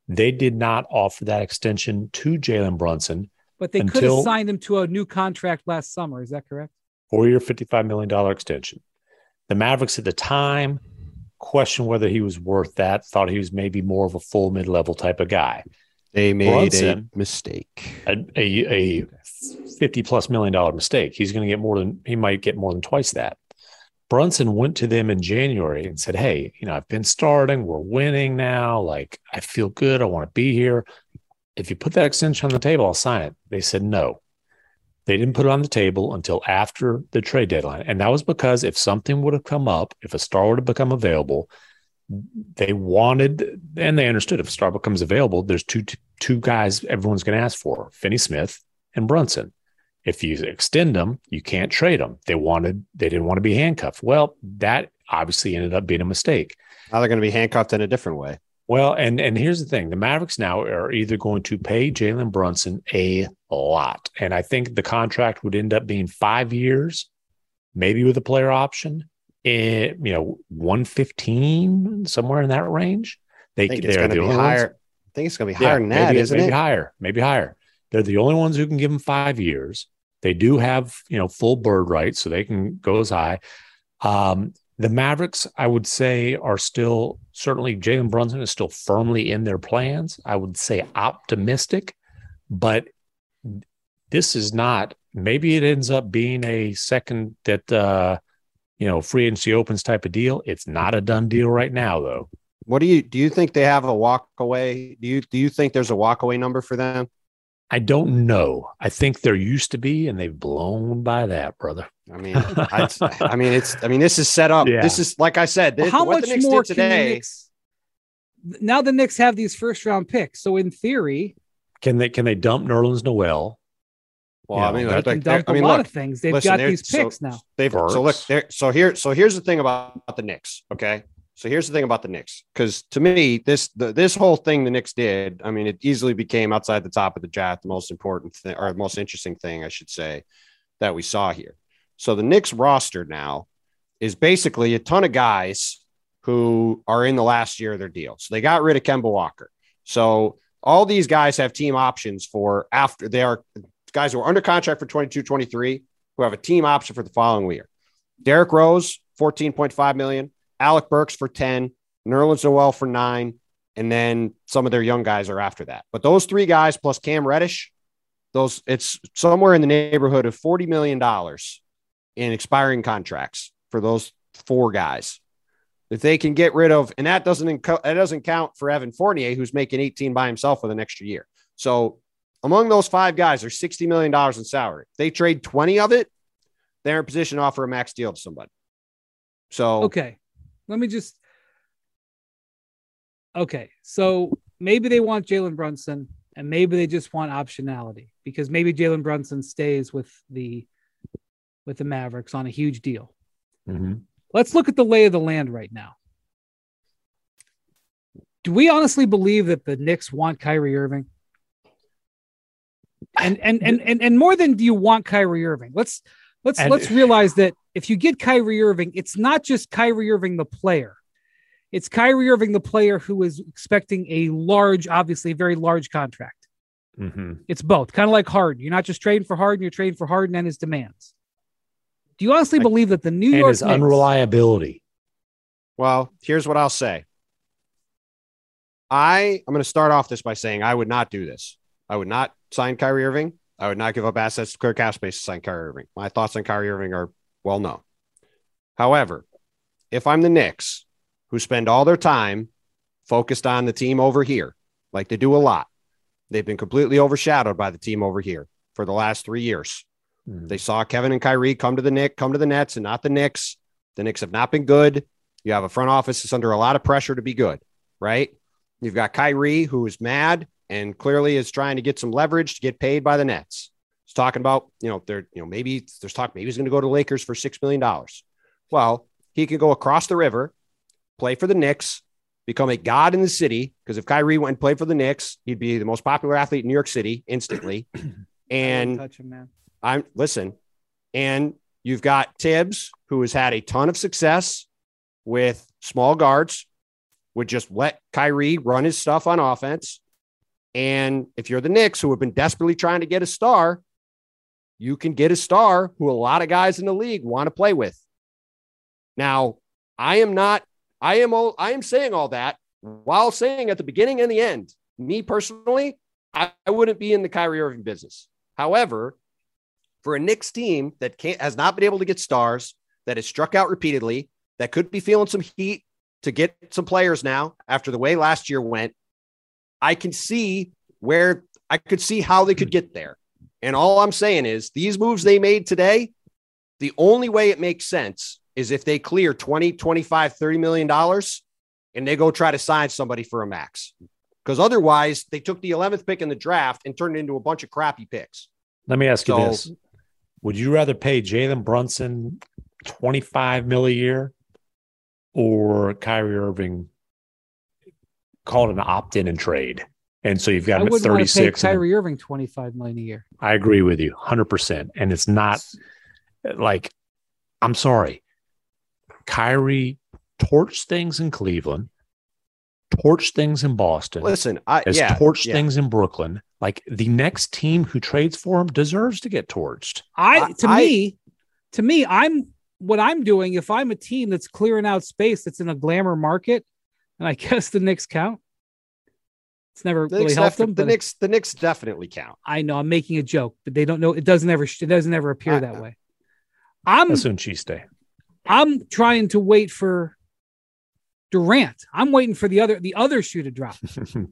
They did not offer that extension to Jalen Brunson. But they could have signed him to a new contract last summer. Is that correct? Four-year, fifty-five million dollars extension. The Mavericks at the time questioned whether he was worth that, thought he was maybe more of a full mid-level type of guy. They made Brunson, a mistake. A, a, a fifty-plus million dollar mistake. He's going to get more than – he might get more than twice that. Brunson went to them in January and said, hey, you know, I've been starting. We're winning now. Like, I feel good. I want to be here. If you put that extension on the table, I'll sign it. They said no. They didn't put it on the table until after the trade deadline. And that was because if something would have come up, if a star would have become available, they wanted, and they understood if a star becomes available, there's two two guys everyone's going to ask for, Finney Smith and Brunson. If you extend them, you can't trade them. They wanted, they didn't want to be handcuffed. Well, that obviously ended up being a mistake. Now they're going to be handcuffed in a different way. Well, and and here's the thing. The Mavericks now are either going to pay Jalen Brunson a lot. And I think the contract would end up being five years, maybe with a player option, in, you know, one fifteen, somewhere in that range. They, I think it's going to be higher. Ones. I think it's going to be higher yeah, than that, maybe, isn't maybe it? higher, maybe higher. They're the only ones who can give him five years. They do have, you know, full bird rights, so they can go as high. Um, The Mavericks, I would say, are still certainly Jalen Brunson is still firmly in their plans. I would say optimistic, but this is not. Maybe it ends up being a second that uh, you know free agency opens type of deal. It's not a done deal right now, though. What do you do? You think they have a walk away? Do you do you think there's a walk away number for them? I don't know. I think there used to be, and they've blown by that, brother. I mean, I, I mean, it's. I mean, this is set up. Yeah. This is like I said. This, well, how what much the Knicks more did today? Can the Knicks, now the Knicks have these first round picks, so in theory, can they can they dump Nerlens Noel? Well, you know, I mean, they like, dump I mean, a lot look, of things. They've listen, got these picks so, now. They've Burks. so look there. So here, so here's the thing about the Knicks. Okay, so here's the thing about the Knicks, because to me, this the, this whole thing the Knicks did, I mean, it easily became outside the top of the draft the most important thing, or the most interesting thing, I should say, that we saw here. So the Knicks roster now is basically a ton of guys who are in the last year of their deal. So they got rid of Kemba Walker. So all these guys have team options for after they are guys who are under contract for twenty-two, twenty-three, who have a team option for the following year. Derrick Rose, fourteen point five million, Alec Burks for ten, Nerlens Noel for nine, and then some of their young guys are after that. But those three guys plus Cam Reddish, those it's somewhere in the neighborhood of forty million dollars in expiring contracts for those four guys. If they can get rid of, and that doesn't inc- that doesn't count for Evan Fournier, who's making eighteen by himself with an extra year. So among those five guys, there's sixty million dollars in salary. If they trade twenty of it, they're in position to offer a max deal to somebody. So okay, let me just. Okay, so maybe they want Jalen Brunson, and maybe they just want optionality because maybe Jalen Brunson stays with the with the Mavericks on a huge deal. Mm-hmm. Let's look at the lay of the land right now. Do we honestly believe that the Knicks want Kyrie Irving? And and and and, and more than do you want Kyrie Irving? Let's let's and, let's realize that if you get Kyrie Irving, it's not just Kyrie Irving the player. It's Kyrie Irving the player who is expecting a large, obviously a very large contract. Mm-hmm. It's both, kind of like Harden. You're not just trading for Harden, you're trading for Harden and his demands. Do you honestly believe that the New and York his Knicks, unreliability? Well, here's what I'll say. I I'm going to start off this by saying I would not do this. I would not sign Kyrie Irving. I would not give up assets to clear cap space to sign Kyrie Irving. My thoughts on Kyrie Irving are well known. However, if I'm the Knicks, who spend all their time focused on the team over here, like they do a lot, they've been completely overshadowed by the team over here for the last three years. Mm-hmm. They saw Kevin and Kyrie come to the Knicks, come to the Nets, and not the Knicks. The Knicks have not been good. You have a front office that's under a lot of pressure to be good, right? You've got Kyrie, who is mad and clearly is trying to get some leverage to get paid by the Nets. He's talking about, you know, they're, you know, maybe there's talk, maybe he's going to go to Lakers for six million dollars. Well, he can go across the river, play for the Knicks, become a god in the city. Because if Kyrie went and played for the Knicks, he'd be the most popular athlete in New York City instantly. And touch him, man. I'm listen, and you've got Tibbs, who has had a ton of success with small guards, would just let Kyrie run his stuff on offense. And if you're the Knicks, who have been desperately trying to get a star, you can get a star who a lot of guys in the league want to play with. Now, I am not, I am, all, I am saying all that while saying at the beginning and the end, me personally, I, I wouldn't be in the Kyrie Irving business. However, for a Knicks team that can't, has not been able to get stars, that has struck out repeatedly, that could be feeling some heat to get some players now after the way last year went, I can see where I could see how they could get there. And all I'm saying is these moves they made today, the only way it makes sense is if they clear twenty, twenty-five, thirty million dollars and they go try to sign somebody for a max. Because otherwise they took the eleventh pick in the draft and turned it into a bunch of crappy picks. Let me ask you So- this. Would you rather pay Jalen Brunson twenty-five mil a year or Kyrie Irving call it an opt-in and trade? And so you've got I him at wouldn't want to pay thirty-six. and- Kyrie Irving twenty-five million a year. I agree with you one hundred percent. And it's not like, I'm sorry. Kyrie torched things in Cleveland, torched things in Boston, Listen, I has yeah, torched yeah. things in Brooklyn. Like the next team who trades for him deserves to get torched. I I- to I- me, to me, I'm what I'm doing. If I'm a team that's clearing out space that's in a glamour market, and I guess the Knicks count. It's never The really Knicks, helped defi- them. the But Knicks, the Knicks definitely count. I know I'm making a joke, but they don't know. It doesn't ever. It doesn't ever appear I- that way. I'm That's un Chiste. I'm trying to wait for Durant. I'm waiting for the other the other shoe to drop.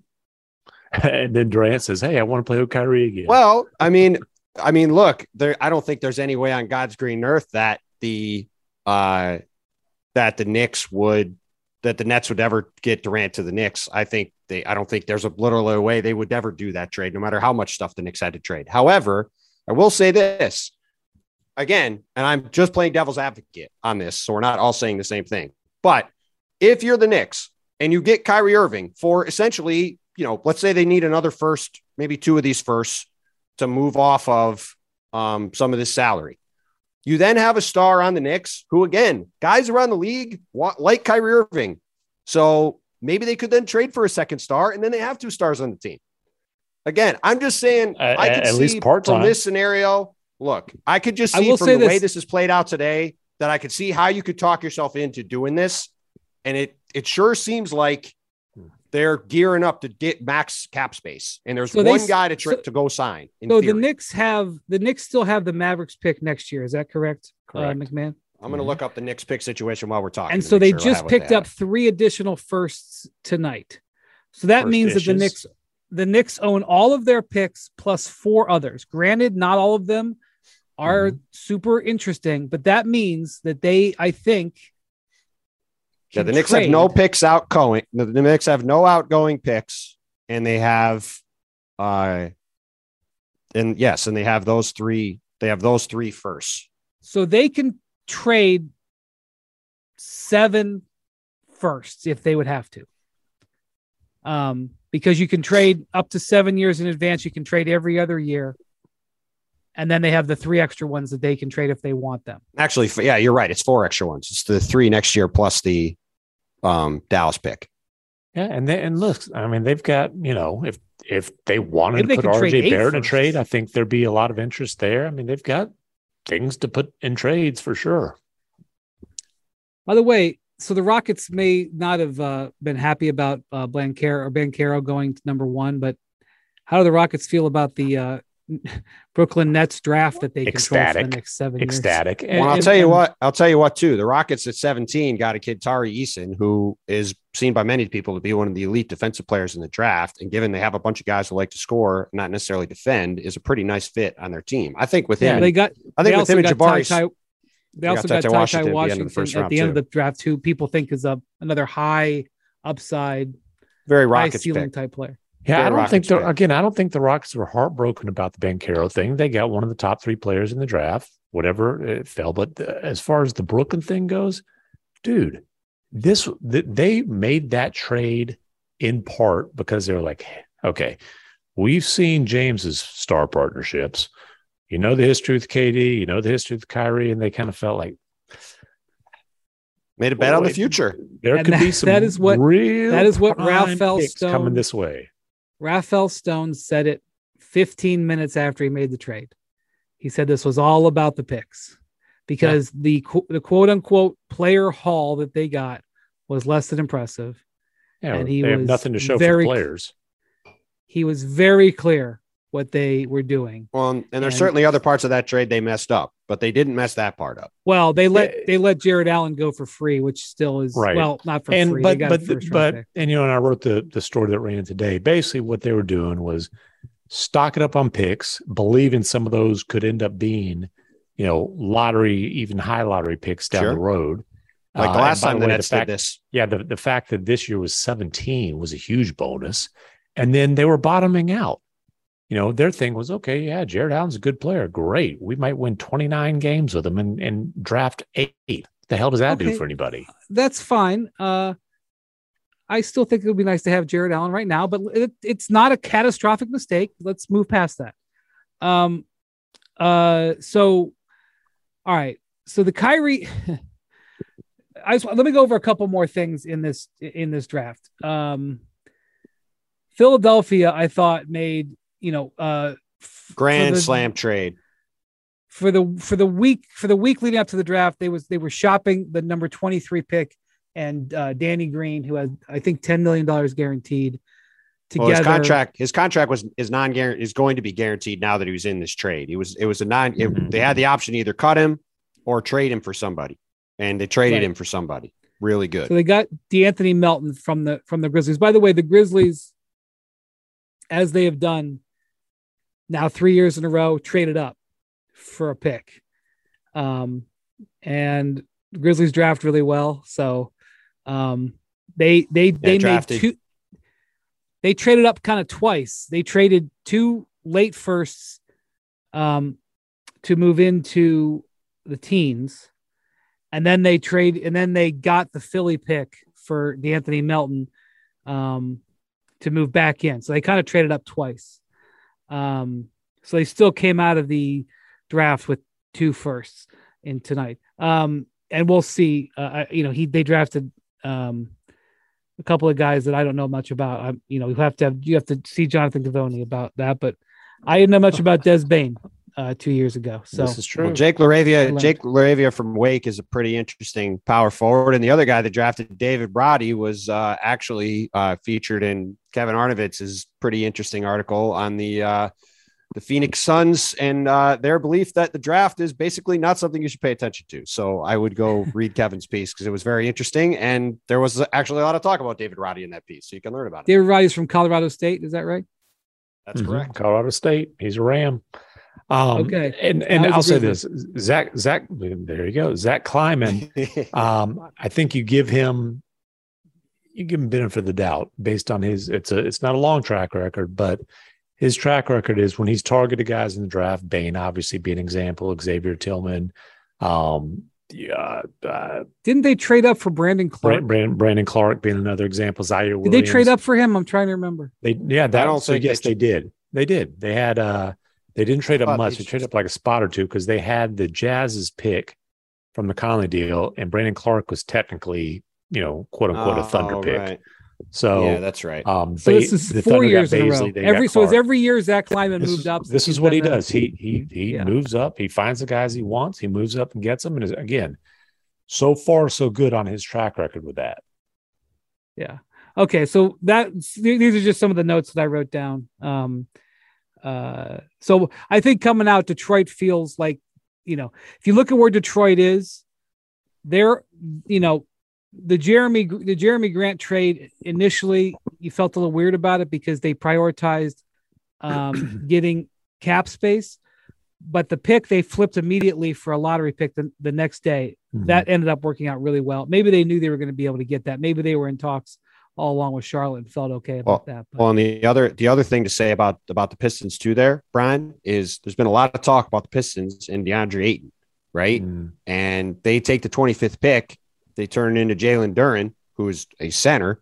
And then Durant says, "Hey, I want to play with Kyrie again." Well, I mean, I mean, look, there. I don't think there's any way on God's green earth that the uh, that the Knicks would that the Nets would ever get Durant to the Knicks. I think they. I don't think there's a literal way they would ever do that trade, no matter how much stuff the Knicks had to trade. However, I will say this again, and I'm just playing devil's advocate on this, so we're not all saying the same thing. But if you're the Knicks and you get Kyrie Irving for essentially, you know, let's say they need another first, maybe two of these firsts to move off of um, some of this salary. You then have a star on the Knicks who, again, guys around the league want like Kyrie Irving. So maybe they could then trade for a second star and then they have two stars on the team. Again, I'm just saying, Uh, I could at see least part-time. from this scenario, look, I could just I see will from say the way this. this is played out today that I could see how you could talk yourself into doing this. And it, it sure seems like they're gearing up to get max cap space. And there's So they one s- guy to, tri- so- to go sign. In So theory. the Knicks have the Knicks still have the Mavericks pick next year. Is that correct, Correct. Uh, McMahon? I'm going to look up the Knicks pick situation while we're talking. And to so make they sure I just have what picked they up have. three additional firsts tonight. So that First means that the issues. Knicks the Knicks own all of their picks plus four others. Granted, not all of them are Mhm. super interesting, but that means that they, I think, Yeah, can the Knicks have no trade- picks outgoing. The, the Knicks have no outgoing picks, and they have, uh, and yes, and they have those three. They have those three first. So they can trade seven firsts if they would have to. Um, because you can trade up to seven years in advance. You can trade every other year. And then they have the three extra ones that they can trade if they want them. Actually, f- yeah, you're right. It's four extra ones. It's the three next year plus the um, Dallas pick. Yeah, and they, and look, I mean, they've got, you know, if if they wanted Maybe they to put could trade R J eight Barrett in a firsts. trade, I think there'd be a lot of interest there. I mean, they've got things to put in trades for sure. By the way, so the Rockets may not have uh, been happy about uh, Blancaro or Bancaro going to number one, but how do the Rockets feel about the uh, Brooklyn Nets draft that they control for Ecstatic. the next seven Ecstatic. years? And- Well, I'll and- tell you and- what. I'll tell you what too. The Rockets at seventeen got a kid, Tari Eason, who is seen by many people to be one of the elite defensive players in the draft. And given they have a bunch of guys who like to score, not necessarily defend, is a pretty nice fit on their team. I think with Yeah, him, they got. I they think with also him and got Ty Jabari, Ty- They also got Ty Ty Washington Ty at the end of the Washington first at round, the end of too. the draft, who people think is a another high upside, very high Rockets ceiling pick. type player. Yeah, Very I don't Rockets think they're pick. again. I don't think the Rockets were heartbroken about the Bancaro thing. They got one of the top three players in the draft, whatever it fell. But uh, as far as the Brooklyn thing goes, dude, this th- they made that trade in part because they were like, okay, we've seen James's star partnerships. You know the history with K D, you know the history with Kyrie, and they kind of felt like Made a bet Boy, on the future. There And could that- be some that is what- real that is what prime Rafael picks Stone- coming this way. Rafael Stone said it fifteen minutes after he made the trade. He said this was all about the picks because yeah. the the quote unquote player haul that they got was less than impressive. Yeah, and he they was have nothing to show very, for players. He was very clear what they were doing. Well, and there's and, certainly other parts of that trade they messed up, but they didn't mess that part up. Well, they let Yeah. they let Jared Allen go for free, which still is Right. well, not for and free. but They got a but first-round but pick. and you know, and I wrote the the story that ran today. Basically, what they were doing was stock it up on picks, believing some of those could end up being, you know, lottery, even high lottery picks down Sure. the road. Like the Uh, last and by time the the way, Nets fact, did this. Yeah, the, the fact that this year was seventeen was a huge bonus. And then they were bottoming out. You know, their thing was, okay, yeah, Jared Allen's a good player. Great. We might win twenty-nine games with him and, and draft eight. The hell does that Okay. do for anybody? That's fine. Uh, I still think it would be nice to have Jared Allen right now, but it, it's not a catastrophic mistake. Let's move past that. Um, uh, so, all right. So the Kyrie, I just, let me go over a couple more things in this in this draft. Um, Philadelphia, I thought made you know uh, f- Grand for the- slam trade. for the for the week for the week leading up to the draft. They was they were shopping the number twenty-three pick and uh, Danny Green, who had I think ten million dollars guaranteed. Together, Well, his contract, his contract was is non is going to be guaranteed now that he was in this trade. He was it was a non. It, Mhm. They had the option to either cut him or trade him for somebody, and they traded Right. him for somebody really good. So they got DeAnthony Melton from the from the Grizzlies. By the way, the Grizzlies, as they have done now three years in a row, traded up for a pick. Um, and the Grizzlies draft really well. So um, they they they made drafted. two. They traded up kind of twice. They traded two late firsts um, to move into the teens. And then they trade, and then they got the Philly pick for DeAnthony Melton um, to move back in. So they kind of traded up twice. Um, so they still came out of the draft with two firsts in tonight. Um, and we'll see. Uh, you know, he they drafted um, a couple of guys that I don't know much about. I'm, you know, you have to have you have to see Jonathan Givony about that. But I didn't know much about Des Bain uh, two years ago. So This is true. Well, Jake I Laravia, learned. Jake Laravia from Wake is a pretty interesting power forward, and the other guy that drafted David Roddy was uh, actually uh, featured in Kevin Arnovitz's pretty interesting article on the uh, the Phoenix Suns and uh, their belief that the draft is basically not something you should pay attention to. So I would go read Kevin's piece because it was very interesting, and there was actually a lot of talk about David Roddy in that piece, so you can learn about it. David Roddy's from Colorado State. Is that right? That's Mhm. correct. Colorado State. He's a Ram. Um, Okay. And and Now he's a I'll say Grizzly. this, Zach, Zach, there you go. Zach Kleiman. um, I think you give him, you give him benefit of the doubt based on his, it's a, it's not a long track record, but his track record is when he's targeted guys in the draft, Bain obviously being an example, Xavier Tillman, um, yeah, uh, Didn't they trade up for Brandon Clark? Brandon, Brandon, Brandon Clark being another example. Zaire Did Williams. they trade up for him? I'm trying to remember. They yeah, that I don't so think yes, they- they did. They did. They had uh they didn't trade up Thought much. they They traded just- up like a spot or two because they had the Jazz's pick from the Conley deal, and Brandon Clark was technically, you know, quote unquote a Thunder Oh, pick. right. So yeah, that's right. um So they- this is the four Thunder got years in a row. Baisley, they got Every so it's Clark. every year Zach Kleiman This moved is, up. this He's is what he been the- does. He he he Yeah. moves up. He finds the guys he wants. He moves up and gets them. And is, again, so far so good on his track record with that. Yeah. Okay. So that these are just some of the notes that I wrote down. Um, uh, so I think coming out, Detroit feels like, you know, if you look at where Detroit is, they're, you know, the Jeremy the Jeremy Grant trade initially, you felt a little weird about it because they prioritized um, getting cap space, but the pick they flipped immediately for a lottery pick the, the next day. Mhm. That ended up working out really well. Maybe they knew they were going to be able to get that. Maybe they were in talks all along with Charlotte and felt okay about that. But Well, and the other the other thing to say about about the Pistons too, there, Brian, is there's been a lot of talk about the Pistons and DeAndre Ayton, right? Mm. And they take the twenty-fifth pick, they turn it into Jalen Duren, who is a center,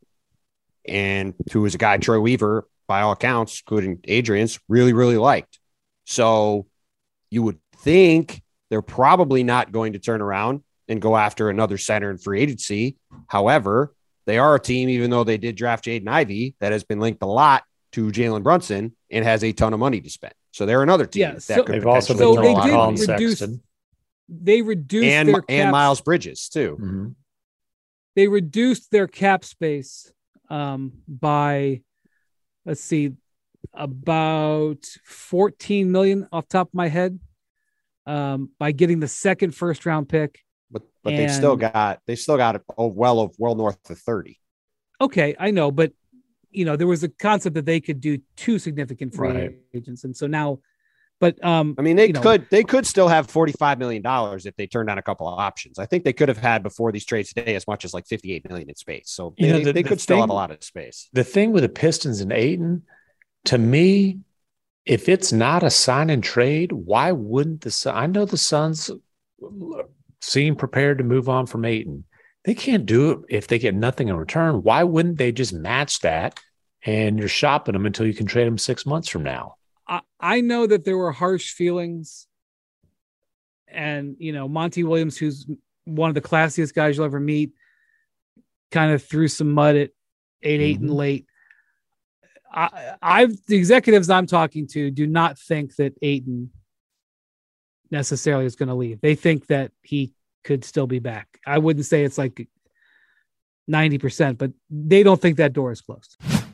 and who is a guy Troy Weaver, by all accounts, including Adrian's, really really liked. So you would think they're probably not going to turn around and go after another center in free agency. However, they are a team, even though they did draft Jaden Ivey, that has been linked a lot to Jalen Brunson and has a ton of money to spend. So they're another team Yeah, that so- could They've also potentially been So throw they a lot of did money. reduce- Sexton. They reduced and their and cap, Miles Bridges too. Mm-hmm. they reduced their cap space um, by, let's see, about fourteen million off the top of my head, um, by getting the second first round pick. But but they've still And- got they still got it oh, well of well north of thirty. Okay, I know, but you know, there was a concept that they could do two significant free Right. agents, and so now, but um, I mean, they you know, could they could still have forty-five million dollars if they turned down a couple of options. I think they could have had before these trades today as much as like fifty-eight million in space. So You they, know, the- they the could still have thing- a lot of space. The thing with the Pistons and Ayton, to me, if it's not a sign and trade, why wouldn't the Sun? I know the Suns seem prepared to move on from Ayton. They can't do it if they get nothing in return. Why wouldn't they just match that and you're shopping them until you can trade them six months from now? I, I know that there were harsh feelings, and you know, Monty Williams, who's one of the classiest guys you'll ever meet, kind of threw some mud at eight, eight, and Mhm. late. I, I've the executives I'm talking to do not think that Ayton necessarily is going to leave. They think that he could still be back. I wouldn't say it's like ninety percent, but they don't think that door is closed.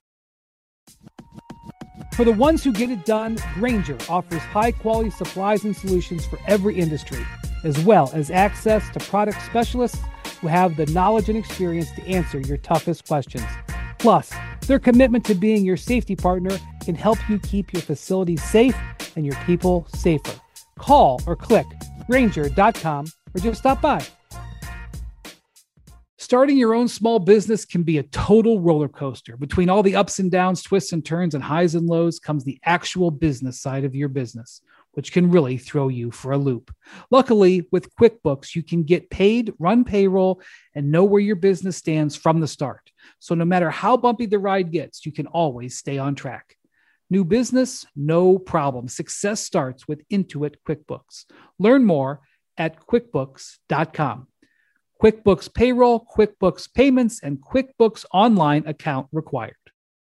For the ones who get it done, Grainger offers high-quality supplies and solutions for every industry, as well as access to product specialists who have the knowledge and experience to answer your toughest questions. Plus, their commitment to being your safety partner can help you keep your facility safe and your people safer. Call or click Grainger dot com or just stop by. Starting your own small business can be a total roller coaster. Between all the ups and downs, twists and turns, and highs and lows comes the actual business side of your business, which can really throw you for a loop. Luckily, with QuickBooks, you can get paid, run payroll, and know where your business stands from the start. So no matter how bumpy the ride gets, you can always stay on track. New business, no problem. Success starts with Intuit QuickBooks. Learn more at QuickBooks dot com. QuickBooks Payroll, QuickBooks Payments, and QuickBooks Online account required.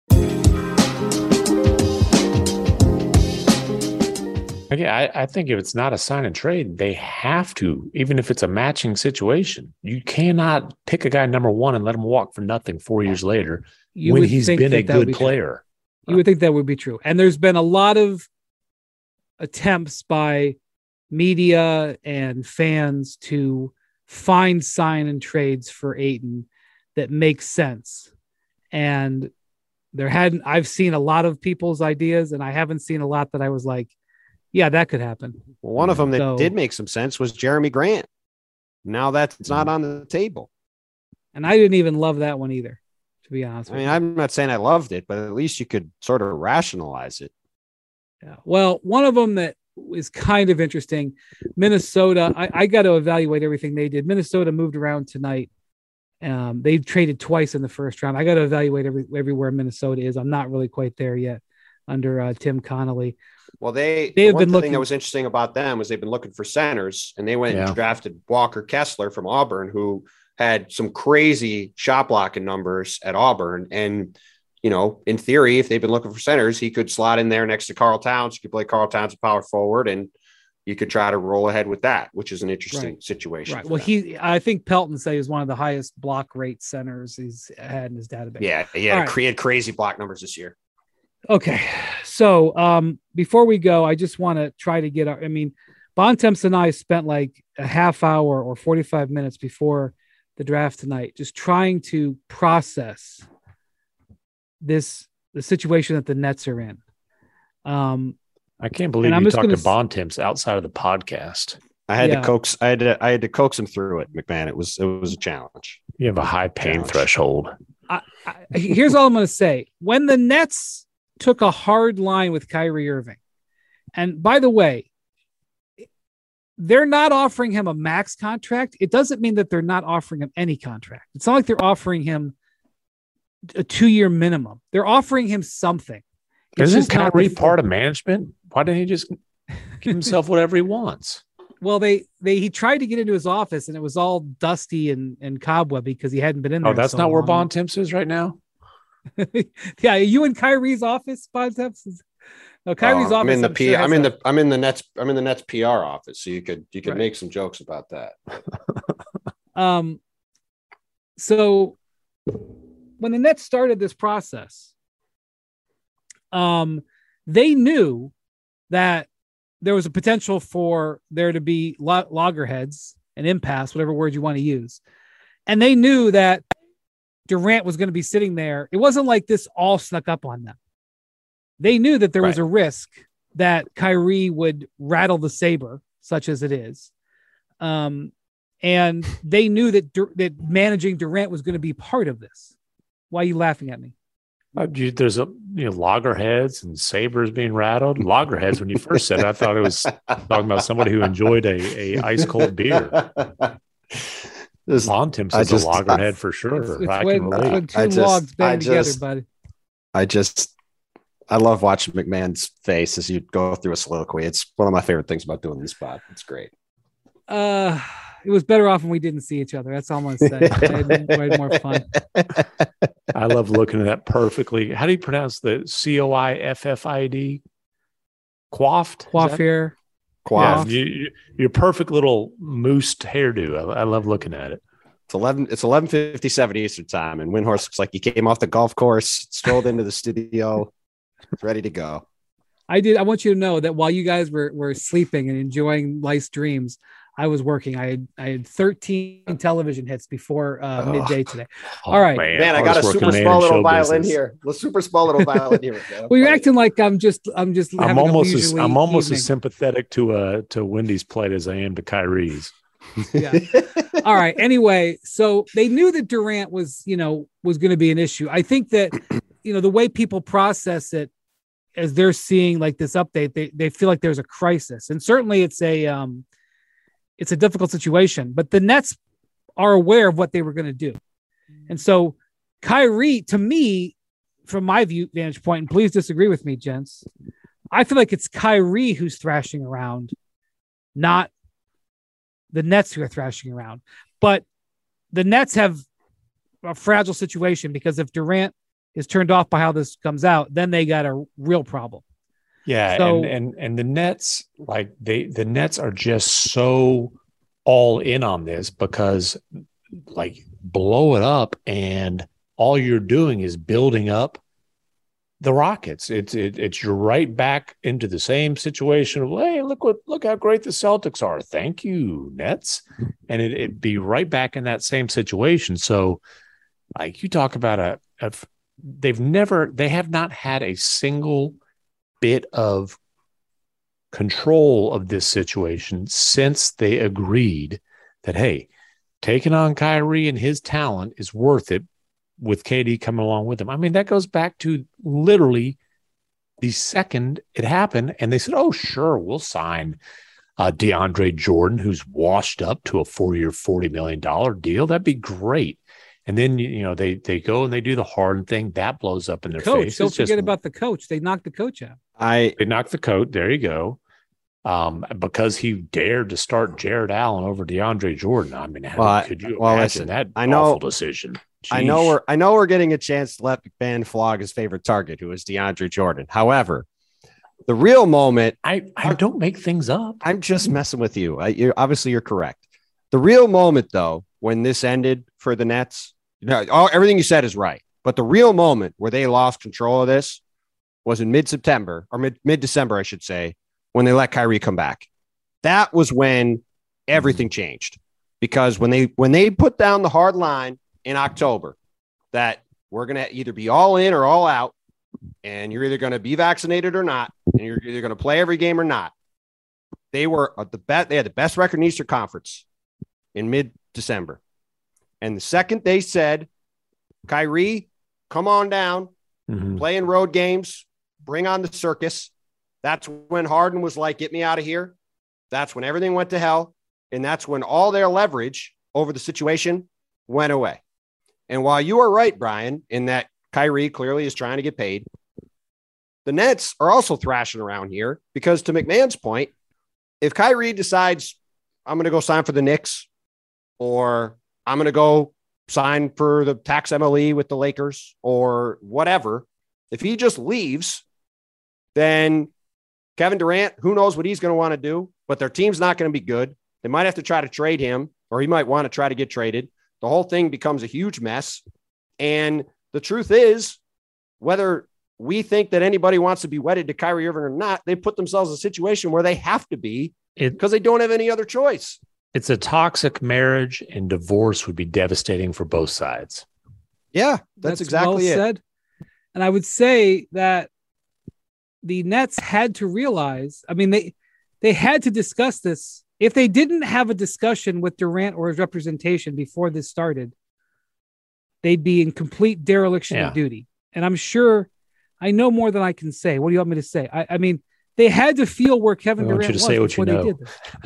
Okay, I, I think if it's not a sign and trade, they have to, even if it's a matching situation. You cannot pick a guy number one and let him walk for nothing four years later You when would he's think been that a that would good be true. player. You would think that would be true. And there's been a lot of attempts by media and fans to find sign and trades for Ayton that make sense. And there hadn't, I've seen a lot of people's ideas, and I haven't seen a lot that I was like, yeah, that could happen. Well, one of them that So- did make some sense was Jeremy Grant. Now that's not on the table. And I didn't even love that one either, to be honest I with mean, you. I'm not saying I loved it, but at least you could sort of rationalize it. Yeah. Well, one of them that is kind of interesting, Minnesota. I, I got to evaluate everything they did. Minnesota moved around tonight. Um, they've traded twice in the first round. I got to evaluate every, everywhere Minnesota is. I'm not really quite there yet under uh, Tim Connolly. Well, they, They the have one been thing looking- that was interesting about them was they've been looking for centers, and they went Yeah. and drafted Walker Kessler from Auburn, who had some crazy shot blocking numbers at Auburn. And, you know, in theory, if they've been looking for centers, he could slot in there next to Carl Towns. You could play Carl Towns a power forward, and you could try to roll ahead with that, which is an interesting Right. situation. Right. for Well, them. he, I think Pelton said he was one of the highest block rate centers he's had in his database. yeah, he All had right. created crazy block numbers this year. Okay. So um, before we go, I just want to try to get our, I mean, Bontemps and I spent like a half hour or forty-five minutes before the draft tonight, just trying to process this, the situation that the Nets are in. Um, I can't believe And I'm you just talked to gonna s- Bontemps outside of the podcast. I had Yeah. to coax, I had to, I had to coax him through it, McMahon. It was, it was a challenge. You have a high pain Challenge. threshold. I, I, here's all I'm going to say. When the Nets took a hard line with Kyrie Irving, and by the way, they're not offering him a max contract. It doesn't mean that they're not offering him any contract. It's not like they're offering him a two-year minimum. They're offering him something. It's Isn't just not Kyrie the- part of management? Why didn't he just give himself whatever he wants? Well, they they he tried to get into his office and it was all dusty and and cobwebby because he hadn't been in there. Oh, that's so not long. where Bontemps is right now. Yeah, are you in Kyrie's office, Bontemps? No, Kyrie's Oh, office. I'm in the I'm P. sure I'm has in a- the. I'm in the Nets. I'm in the Nets P R office, so you could you could Right. make some jokes about that. Um, so when the Nets started this process, um, they knew that there was a potential for there to be lo- loggerheads, an impasse, whatever word you want to use. And they knew that Durant was going to be sitting there. It wasn't like this all snuck up on them. They knew that there was Right. a risk that Kyrie would rattle the saber, such as it is. Um, and they knew that Dur- that managing Durant was going to be part of this. Why are you laughing at me? Uh, you- There's a you know loggerheads and sabers being rattled. Loggerheads. When you first said it, I thought it was talking about somebody who enjoyed a, a ice cold beer. This- Bontemps I is just- a loggerhead for sure. It's, it's I when, can it's relate. when two I just- logs I bang together, just- buddy. I just, I love watching McMahon's face as you go through a soliloquy. It's one of my favorite things about doing this spot. It's great. Uh, it was better off when we didn't see each other. That's all I'm going to say. I had way more fun. I love looking at that perfectly. How do you pronounce the C O I F F I D? Coiffed? Is that- Coiffure. Yeah, Quaff. you, you- your perfect little moosed hairdo. I, I love looking at it. It's eleven. It's eleven fifty seven Eastern time, and Windhorse looks like he came off the golf course, strolled into the studio, ready to go. I did. I want you to know that while you guys were, were sleeping and enjoying life's dreams, I was working. I had I had thirteen television hits before uh, Oh. midday today. All right. Man, I got a hardest super working man small in little show violin business. here. The super small little violin here. Man. Well, you're acting like I'm just I'm just. I'm having a almost as leisurely I'm almost evening. as sympathetic to uh to Wendy's plight as I am to Kyrie's. Yeah. All right. Anyway, so they knew that Durant was, you know, was going to be an issue. I think that, you know, the way people process it as they're seeing like this update, they, they feel like there's a crisis. And certainly it's a, um, it's a difficult situation, but the Nets are aware of what they were going to do. And so Kyrie, to me, from my view vantage point, and please disagree with me, gents, I feel like it's Kyrie who's thrashing around, not the Nets who are thrashing around. But the Nets have a fragile situation because if Durant is turned off by how this comes out, then they got a real problem. Yeah, So- and and and the Nets, like they the Nets are just so all in on this because like blow it up and all you're doing is building up the Rockets. It's it, it's you're right back into the same situation of, hey, look what look how great the Celtics are. Thank you, Nets. And it, it'd be right back in that same situation. So like you talk about a, a they've never they have not had a single bit of control of this situation since they agreed that, hey, taking on Kyrie and his talent is worth it with K D coming along with him. I mean, that goes back to literally the second it happened, and they said, oh, sure, we'll sign uh, DeAndre Jordan, who's washed up to a four-year, forty million dollars deal. That'd be great. And then, you know, they they go and they do the Harden thing. That blows up in their Coach, face. don't It's just- forget about the coach. They knocked the coach out. I they knocked the coat. There you go. Um, because he dared to start Jared Allen over DeAndre Jordan. I mean, how Well, I- could you well, imagine listen, that I know- awful decision? I know Sheesh. we're I know we're getting a chance to let McMahon flog his favorite target, who is DeAndre Jordan. However, the real moment, I, I don't make things up. I'm just messing with you. I, you're obviously you're correct. The real moment, though, when this ended for the Nets, you know, all, everything you said is right. But the real moment where they lost control of this was in mid-September or mid mid December, I should say, when they let Kyrie come back. That was when everything changed, because when they when they put down the hard line in October that we're going to either be all in or all out, and you're either going to be vaccinated or not, and you're either going to play every game or not. They were at the best. They had the best record in Eastern Conference in mid-December. And the second they said, Kyrie, come on down, Mhm. play in road games, bring on the circus, that's when Harden was like, get me out of here. That's when everything went to hell. And that's when all their leverage over the situation went away. And while you are right, Brian, in that Kyrie clearly is trying to get paid, the Nets are also thrashing around here because, to McMahon's point, if Kyrie decides I'm going to go sign for the Knicks, or I'm going to go sign for the tax M L E with the Lakers or whatever. If he just leaves, then Kevin Durant, who knows what he's going to want to do, but their team's not going to be good. They might have to try to trade him, or he might want to try to get traded. The whole thing becomes a huge mess. And the truth is, whether we think that anybody wants to be wedded to Kyrie Irving or not, they put themselves in a situation where they have to be because they don't have any other choice. It's a toxic marriage, and divorce would be devastating for both sides. Yeah, that's, that's exactly well it. Said. And I would say that the Nets had to realize, I mean, they they had to discuss this. If they didn't have a discussion with Durant or his representation before this started, they'd be in complete dereliction yeah. of duty. And I'm sure I know more than I can say. What do you want me to say? I, I mean, they had to feel where Kevin I want Durant you to say was what you know.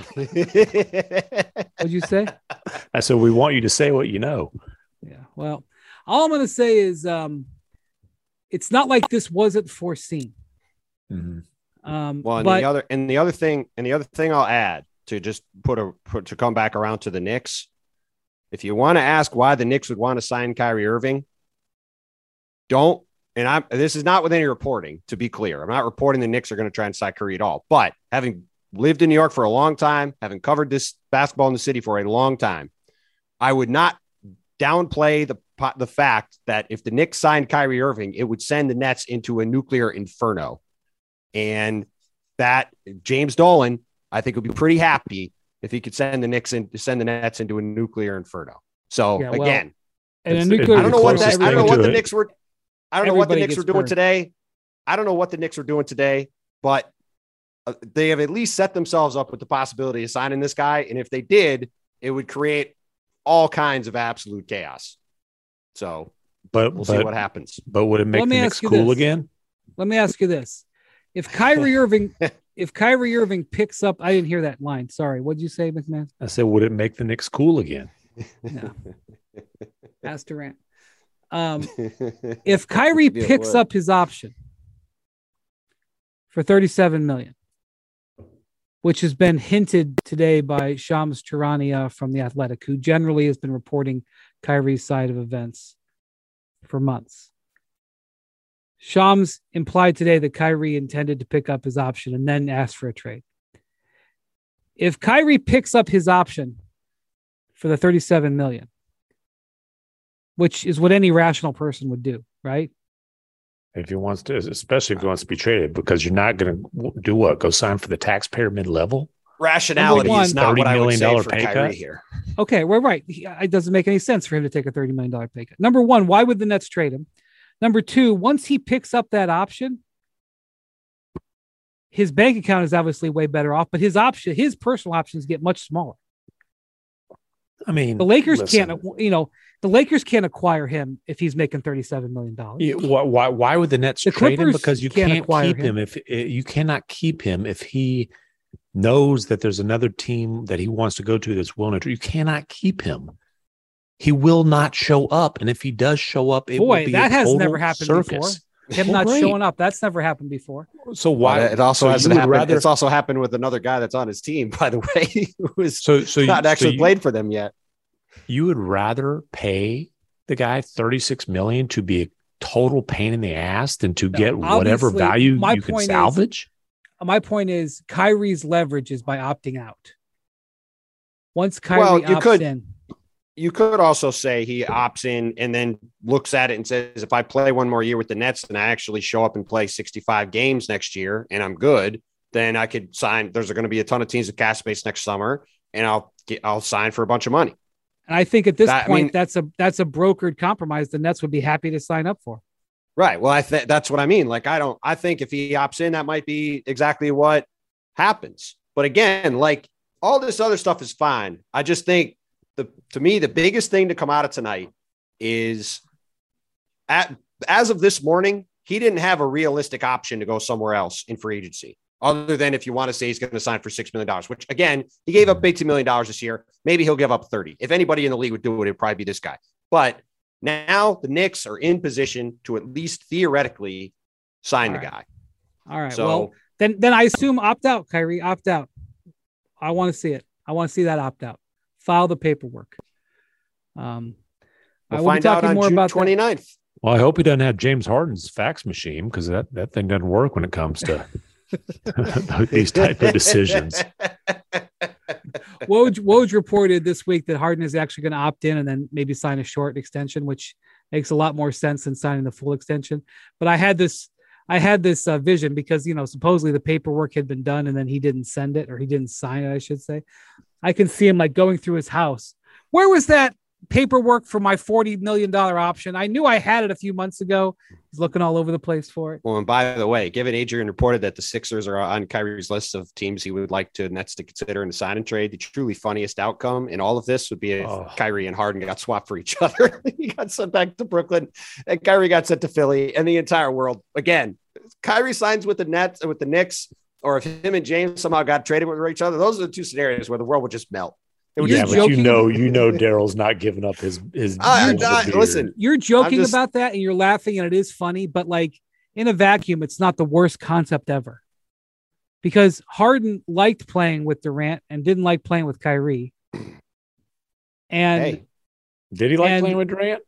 What'd you say? I said, we want you to say what you know. Yeah. Well, all I'm going to say is um, it's not like this wasn't foreseen. Mm-hmm. Um, well, and but, the other and the other thing and the other thing I'll add to just put a put to come back around to the Knicks. If you want to ask why the Knicks would want to sign Kyrie Irving, don't. And I'm this is not with any reporting, to be clear. I'm not reporting the Knicks are going to try and sign Kyrie at all. But having lived in New York for a long time, having covered this basketball in the city for a long time, I would not downplay the the fact that if the Knicks signed Kyrie Irving, it would send the Nets into a nuclear inferno. And that James Dolan, I think, would be pretty happy if he could send the Knicks in, send the Nets into a nuclear inferno. So yeah, well, again, and a nuclear I don't know what that, I don't know what the it. Knicks were. I don't know what the Knicks were doing burned. today. I don't know what the Knicks were doing today, but uh, they have at least set themselves up with the possibility of signing this guy. And if they did, it would create all kinds of absolute chaos. So, but we'll but, see what happens. But would it make the Knicks cool this. again? Let me ask you this. If Kyrie Irving, if Kyrie Irving picks up, I didn't hear that line. Sorry. What'd you say, McMahon? I said, would it make the Knicks cool again? No. Ask Durant. Um, if Kyrie picks up his option for thirty-seven million dollars, which has been hinted today by Shams Charania from The Athletic, who generally has been reporting Kyrie's side of events for months. Shams implied today that Kyrie intended to pick up his option and then ask for a trade. If Kyrie picks up his option for the thirty-seven million dollars, which is what any rational person would do, right? If he wants to, especially if he wants to be traded, because you're not going to do what? Go sign for the taxpayer mid-level? Rationality one, is not what I would say for pay Kyrie cut? Here. Okay, well, right. It doesn't make any sense for him to take a thirty million dollars pay cut. Number one, why would the Nets trade him? Number two, once he picks up that option, his bank account is obviously way better off, but his option, his personal options get much smaller. I mean, the Lakers listen. can't, you know, the Lakers can't acquire him if he's making thirty-seven million dollars. Yeah, why, why, why would the Nets the trade him? Clippers Because you can't can't, keep him. him if you cannot keep him if he knows that there's another team that he wants to go to that's willing to. You cannot keep him. He will not show up, and if he does show up, it Boy, will be that a has total never happened circus. before. Him Well, not great. showing up, that's never happened before. So why? Well, it also so hasn't happened. Rather, it's also happened with another guy that's on his team, by the way, who is so, so not you, actually so you, played for them yet. You would rather pay the guy thirty-six million dollars to be a total pain in the ass than to No, get whatever value you can salvage? Is, my point is Kyrie's leverage is by opting out. Once Kyrie well, you opts could, in. You could also say he opts in and then looks at it and says, if I play one more year with the Nets and I actually show up and play sixty-five games next year and I'm good, then I could sign. There's going to be a ton of teams with cap space next summer and I'll get, I'll sign for a bunch of money. And I think at this that, point, I mean, that's a that's a brokered compromise the Nets would be happy to sign up for. Right. Well, I think that's what I mean. Like, I don't, I think if he opts in, that might be exactly what happens. But again, like all this other stuff is fine. I just think the, to me, the biggest thing to come out of tonight is at, as of this morning, he didn't have a realistic option to go somewhere else in free agency. Other than if you want to say he's going to sign for six million dollars, which again, he gave up eighteen million dollars this year. Maybe he'll give up thirty. If anybody in the league would do it, it'd probably be this guy. But now the Knicks are in position to at least theoretically sign All the right. guy. All right. So, well, then, then I assume opt out, Kyrie, opt out. I want to see it. I I want to see that opt out. File the paperwork. Um, we'll I will find be talking out on more June about twenty-ninth. That. Well, I hope he doesn't have James Harden's fax machine, because that, that thing doesn't work when it comes to these type of decisions. Woj, Woj reported this week that Harden is actually going to opt in and then maybe sign a short extension, which makes a lot more sense than signing the full extension. But I had this, I had this uh, vision because, you know, supposedly the paperwork had been done and then he didn't send it, or he didn't sign it, I should say. I can see him like going through his house. Where was that paperwork for my forty million dollars option? I knew I had it a few months ago. He's looking all over the place for it. Well, and by the way, given Adrian reported that the Sixers are on Kyrie's list of teams he would like to Nets to consider in the sign and trade, the truly funniest outcome in all of this would be if oh. Kyrie and Harden got swapped for each other. He got sent back to Brooklyn and Kyrie got sent to Philly, and the entire world again. Kyrie signs with the Nets, with the Knicks, or if him and James somehow got traded with each other. Those are the two scenarios where the world would just melt. Yeah, but joking. you know, you know, Daryl's not giving up his his. Uh, not, listen, you're joking just, about that, and you're laughing, and it is funny. But like in a vacuum, it's not the worst concept ever. Because Harden liked playing with Durant and didn't like playing with Kyrie. And hey, did he like and, playing with Durant?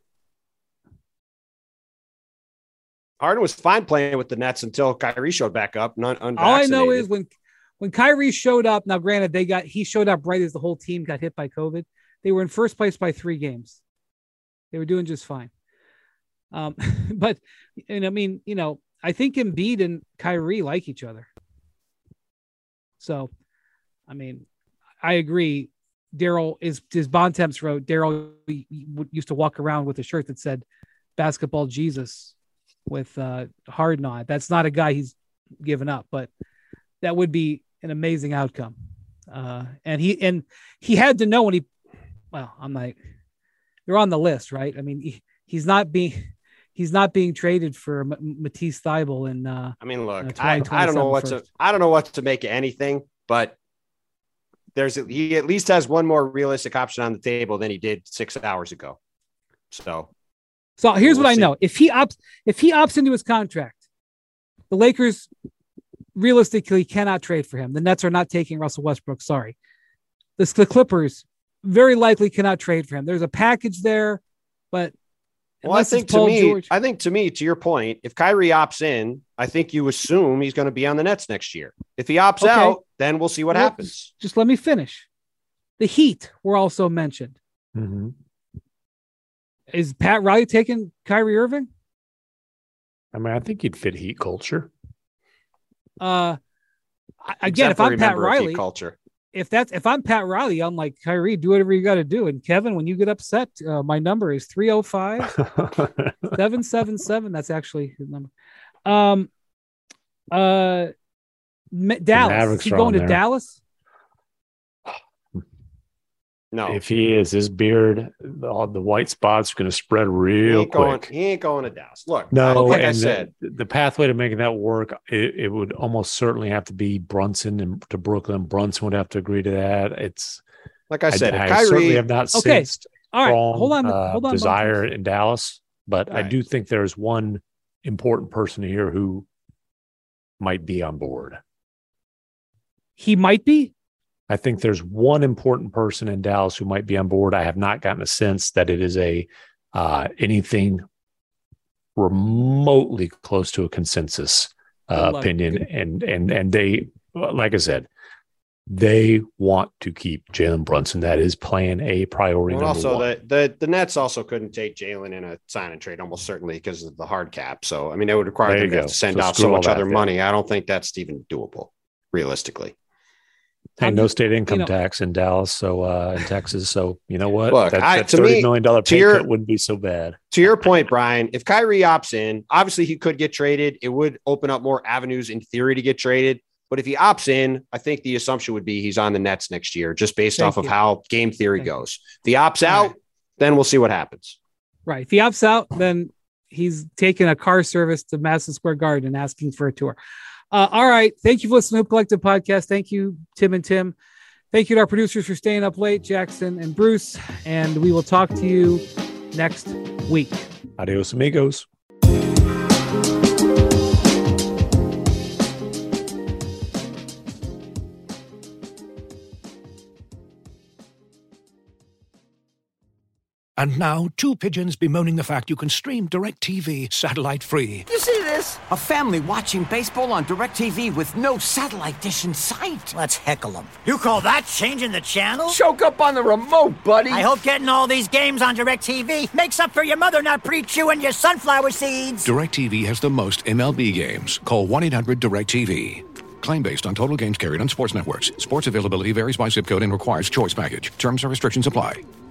Harden was fine playing with the Nets until Kyrie showed back up. Not unvaccinated. All I know is when. When Kyrie showed up, now granted, they got he showed up right as the whole team got hit by COVID. They were in first place by three games. They were doing just fine. Um, but, and I mean, you know, I think Embiid and Kyrie like each other. So, I mean, I agree. Daryl is, as Bontemps wrote, Daryl used to walk around with a shirt that said "Basketball Jesus" with uh, Harden on it. That's not a guy he's given up, but that would be an amazing outcome. Uh, and he, and he had to know when he, well, I'm like, they're on the list, right? I mean, he, he's not being, he's not being traded for M- Matisse Thybulle. And uh, I mean, look, I, I don't know what first. to, I don't know what to make of anything, but there's, he at least has one more realistic option on the table than he did six hours ago. So, so here's we'll what see. I know. If he opts, if he opts into his contract, the Lakers realistically cannot trade for him. The Nets are not taking Russell Westbrook. Sorry. The, the Clippers very likely cannot trade for him. There's a package there, but well, I think to me, George, I think to me, to your point, if Kyrie opts in, I think you assume he's going to be on the Nets next year. If he opts okay. out, then we'll see what well, happens. Just let me finish. The Heat were also mentioned. Mm-hmm. Is Pat Riley taking Kyrie Irving? I mean, I think he'd fit Heat culture. Uh, again, if I'm Pat Riley, culture. if that's if I'm Pat Riley, I'm like, Kyrie, do whatever you got to do. And Kevin, when you get upset, uh, my number is three oh five, seven seven seven. That's actually his number. Um, uh, Dallas. Is he going to there. Dallas? No. If he is, his beard, all the white spots are going to spread real he ain't quick. Going, he ain't going to Dallas. Look, no, like and I said, the, the pathway to making that work, it, it would almost certainly have to be Brunson and to Brooklyn. Brunson would have to agree to that. It's like I said, I, I Kyrie, certainly have not okay. sensed all right, strong, hold on, uh, hold on, desire Brunson. in Dallas, but right. I do think there's one important person here who might be on board. He might be. I think there's one important person in Dallas who might be on board. I have not gotten a sense that it is a uh, anything remotely close to a consensus uh, opinion. It. And and and they, like I said, they want to keep Jalen Brunson. That is plan A, priority well, number also, one. the, the the Nets also couldn't take Jalen in a sign and trade almost certainly because of the hard cap. So I mean, it would require them to, have to send so off so much other money. I don't think that's even doable realistically. Hey, no state income you know, tax in Dallas, so uh, in Texas. So you know what? Look, that, I, that to thirty me, million dollar pay your, cut wouldn't be so bad. To your point, Brian, if Kyrie opts in, obviously he could get traded. It would open up more avenues in theory to get traded. But if he opts in, I think the assumption would be he's on the Nets next year, just based Thank off you. of how game theory Thank goes. You. If he opts out, right. then we'll see what happens. Right. If he opts out, then he's taking a car service to Madison Square Garden and asking for a tour. Uh, all right. Thank you for listening to Hoop Collective Podcast. Thank you, Tim and Tim. Thank you to our producers for staying up late, Jackson and Bruce. And we will talk to you next week. Adios, amigos. And now, two pigeons bemoaning the fact you can stream DirecTV satellite-free. You see this? A family watching baseball on DirecTV with no satellite dish in sight. Let's heckle them. You call that changing the channel? Choke up on the remote, buddy. I hope getting all these games on DirecTV makes up for your mother not pre-chewing your sunflower seeds. DirecTV has the most M L B games. Call one eight hundred direct T V. Claim based on total games carried on sports networks. Sports availability varies by zip code and requires choice package. Terms and restrictions apply.